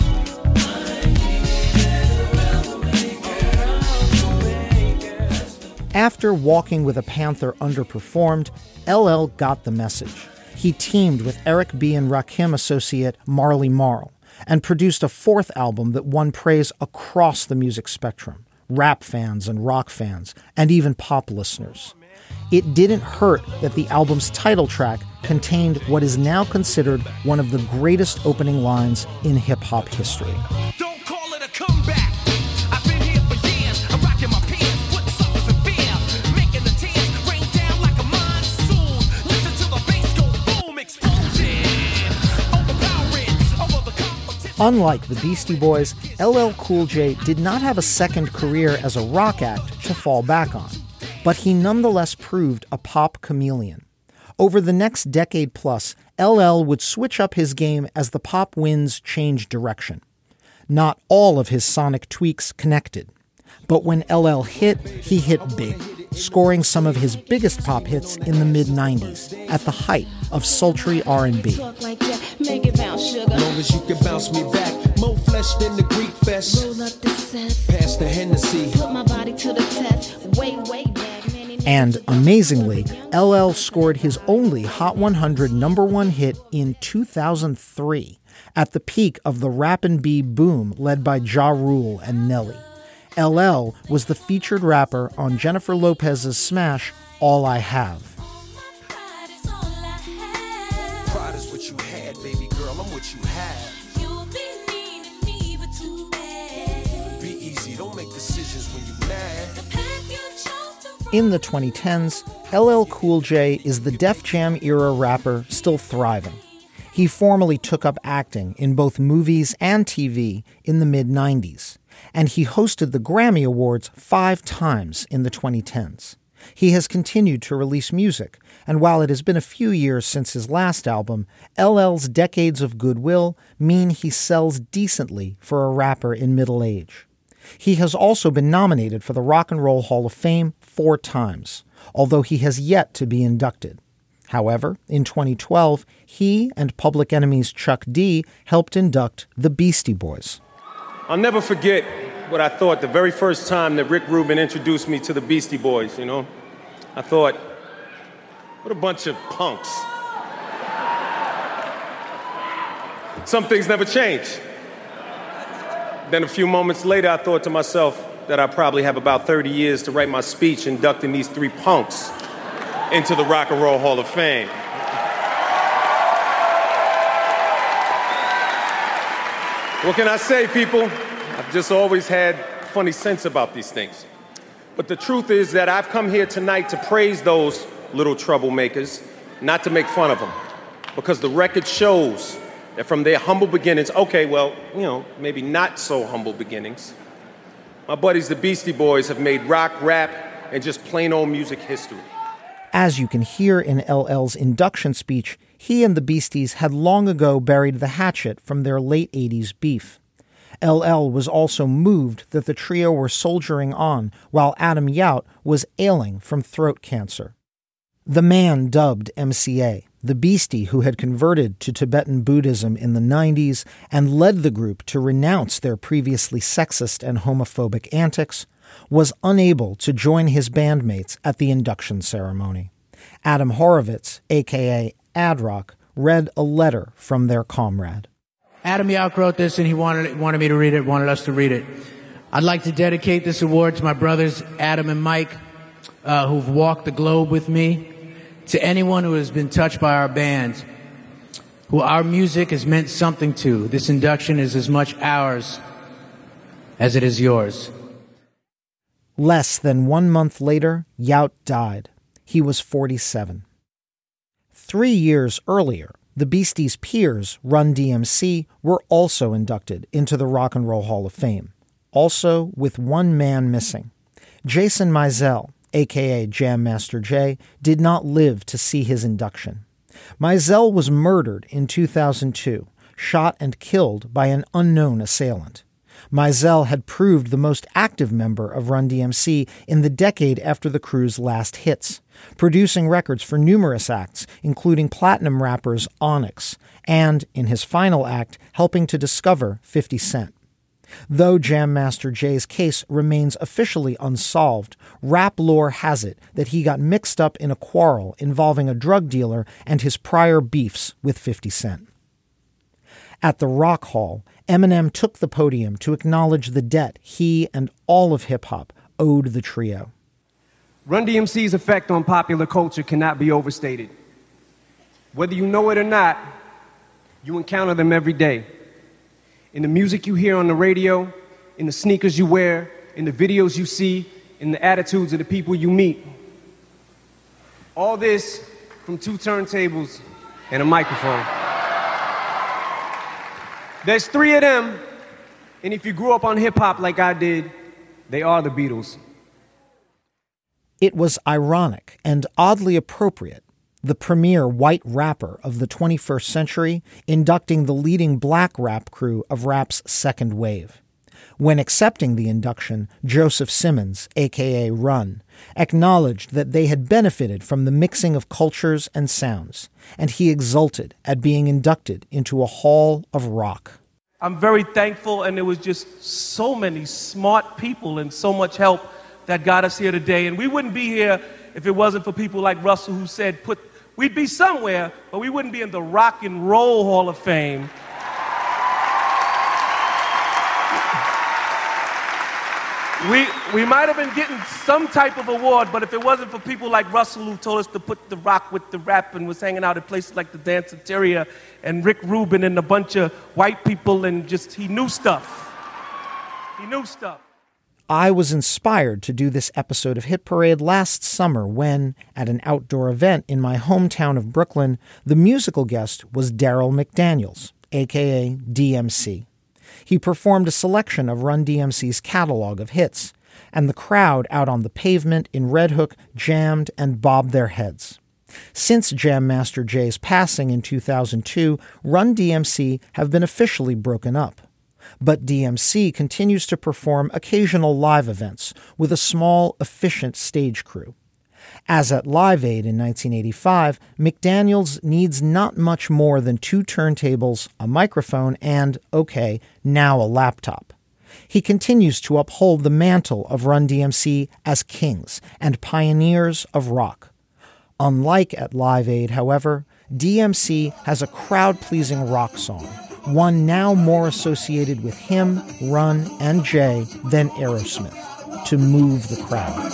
Speaker 1: After Walking with a Panther underperformed, L L got the message. He teamed with Eric B. and Rakim associate Marley Marl and produced a fourth album that won praise across the music spectrum, rap fans and rock fans, and even pop listeners. It didn't hurt that the album's title track contained what is now considered one of the greatest opening lines in hip-hop history.
Speaker 8: Don't call it a comeback. I've been here for years. I'm rocking my pants, putting suckers in fear, making the tears rain down like a monsoon. Listen to the bass go boom, explosion. Overpowering over the competition.
Speaker 1: Unlike the Beastie Boys, L L Cool J did not have a second career as a rock act to fall back on, but he nonetheless proved a pop chameleon. Over the next decade plus, L L would switch up his game as the pop winds changed direction. Not all of his sonic tweaks connected, but when L L hit, he hit big. scoring some of his biggest pop hits in the mid nineties at the height of sultry R and B.
Speaker 6: Long as you can bounce me back, more flesh than the Greek fest. Roll up the cess. Pass the Hennessy. Put my body to the test. Way, way back.
Speaker 1: And amazingly, L L scored his only Hot one hundred number one hit in two thousand three, at the peak of the rap and B boom led by Ja Rule and Nelly. L L was the featured rapper on Jennifer Lopez's smash, All I Have.
Speaker 6: Pride is what you had, baby girl, I'm what you have. You'll be needing me, but too bad. Be easy, don't make decisions when you mad.
Speaker 1: In the twenty tens, L L Cool J is the Def Jam era rapper still thriving. He formally took up acting in both movies and T V in the mid nineties, and he hosted the Grammy Awards five times in the twenty tens. He has continued to release music, and while it has been a few years since his last album, L L's decades of goodwill mean he sells decently for a rapper in middle age. He has also been nominated for the Rock and Roll Hall of Fame four times, although he has yet to be inducted. However, in twenty twelve, he and Public Enemy's Chuck D helped induct the Beastie Boys.
Speaker 20: I'll never forget what I thought the very first time that Rick Rubin introduced me to the Beastie Boys, you know? I thought, what a bunch of punks. Some things never change. Then a few moments later, I thought to myself that I probably have about thirty years to write my speech inducting these three punks into the Rock and Roll Hall of Fame. What can I say, people? I've just always had a funny sense about these things. But the truth is that I've come here tonight to praise those little troublemakers, not to make fun of them. Because the record shows that from their humble beginnings, okay, well, you know, maybe not so humble beginnings, my buddies, the Beastie Boys, have made rock, rap, and just plain old music history.
Speaker 1: As you can hear in L L's induction speech, he and the Beasties had long ago buried the hatchet from their late eighties beef. L L was also moved that the trio were soldiering on while Adam Yauch was ailing from throat cancer. The man dubbed M C A, the Beastie who had converted to Tibetan Buddhism in the nineties and led the group to renounce their previously sexist and homophobic antics, was unable to join his bandmates at the induction ceremony. Adam Horovitz, a k a. Ad-Rock, read a letter from their comrade.
Speaker 21: Adam Yauch wrote this and he wanted, wanted me to read it, wanted us to read it. I'd like to dedicate this award to my brothers Adam and Mike, uh, who've walked the globe with me, to anyone who has been touched by our band, who our music has meant something to. This induction is as much ours as it is yours.
Speaker 1: Less than one month later, Yauch died. He was forty-seven. Three years earlier, the Beasties' peers, Run D M C, were also inducted into the Rock and Roll Hall of Fame, also with one man missing. Jason Mizell, a k a. Jam Master Jay, did not live to see his induction. Mizell was murdered in two thousand two, shot and killed by an unknown assailant. Mizell had proved the most active member of Run D M C in the decade after the crew's last hits, producing records for numerous acts, including platinum rappers Onyx, and, in his final act, helping to discover fifty Cent. Though Jam Master Jay's case remains officially unsolved, rap lore has it that he got mixed up in a quarrel involving a drug dealer and his prior beefs with fifty Cent. At the Rock Hall, Eminem took the podium to acknowledge the debt he and all of hip-hop owed the trio.
Speaker 22: Run D M C's effect on popular culture cannot be overstated. Whether you know it or not, you encounter them every day. In the music you hear on the radio, in the sneakers you wear, in the videos you see, in the attitudes of the people you meet. All this from two turntables and a microphone. There's three of them, and if you grew up on hip-hop like I did, they are the Beatles.
Speaker 1: It was ironic and oddly appropriate, the premier white rapper of the twenty-first century inducting the leading black rap crew of rap's second wave. When accepting the induction, Joseph Simmons, aka Run, acknowledged that they had benefited from the mixing of cultures and sounds, and he exulted at being inducted into a hall of rock.
Speaker 3: I'm very thankful, and there was just so many smart people and so much help that got us here today. And we wouldn't be here if it wasn't for people like Russell who said, "Put, we'd be somewhere, but we wouldn't be in the Rock and Roll Hall of Fame." We, we might have been getting some type of award, but if it wasn't for people like Russell who told us to put the rock with the rap and was hanging out at places like the Danceteria, and Rick Rubin and a bunch of white people, and just, he knew stuff. He knew stuff.
Speaker 1: I was inspired to do this episode of Hit Parade last summer when, at an outdoor event in my hometown of Brooklyn, the musical guest was Darryl McDaniels, aka D M C. He performed a selection of Run D M C's catalog of hits, and the crowd out on the pavement in Red Hook jammed and bobbed their heads. Since Jam Master Jay's passing in two thousand two, Run D M C have been officially broken up. But D M C continues to perform occasional live events with a small, efficient stage crew. As at Live Aid in nineteen eighty-five, McDaniels needs not much more than two turntables, a microphone, and, okay, now a laptop. He continues to uphold the mantle of Run D M C as kings and pioneers of rock. Unlike at Live Aid, however, D M C has a crowd-pleasing rock song, one now more associated with him, Run, and Jay than Aerosmith, to move the crowd.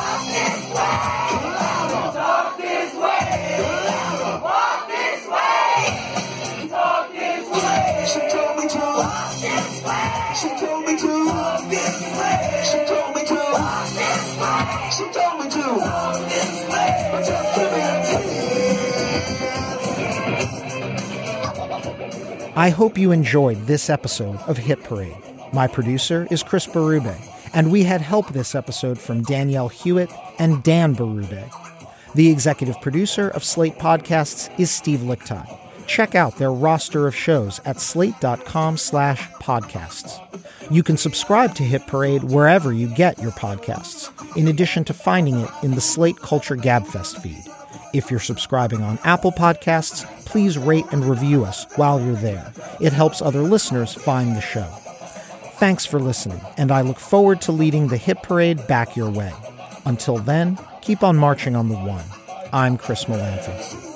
Speaker 1: I hope you enjoyed this episode of Hit Parade. My producer is Chris Berube, and we had help this episode from Danielle Hewitt and Dan Berube. The executive producer of Slate Podcasts is Steve Lickteig. Check out their roster of shows at slate.com slash podcasts. You can subscribe to Hit Parade wherever you get your podcasts, in addition to finding it in the Slate Culture Gabfest feed. If you're subscribing on Apple Podcasts, please rate and review us while you're there. It helps other listeners find the show. Thanks for listening, and I look forward to leading the Hit Parade back your way. Until then, keep on marching on the one. I'm Chris Molanphy.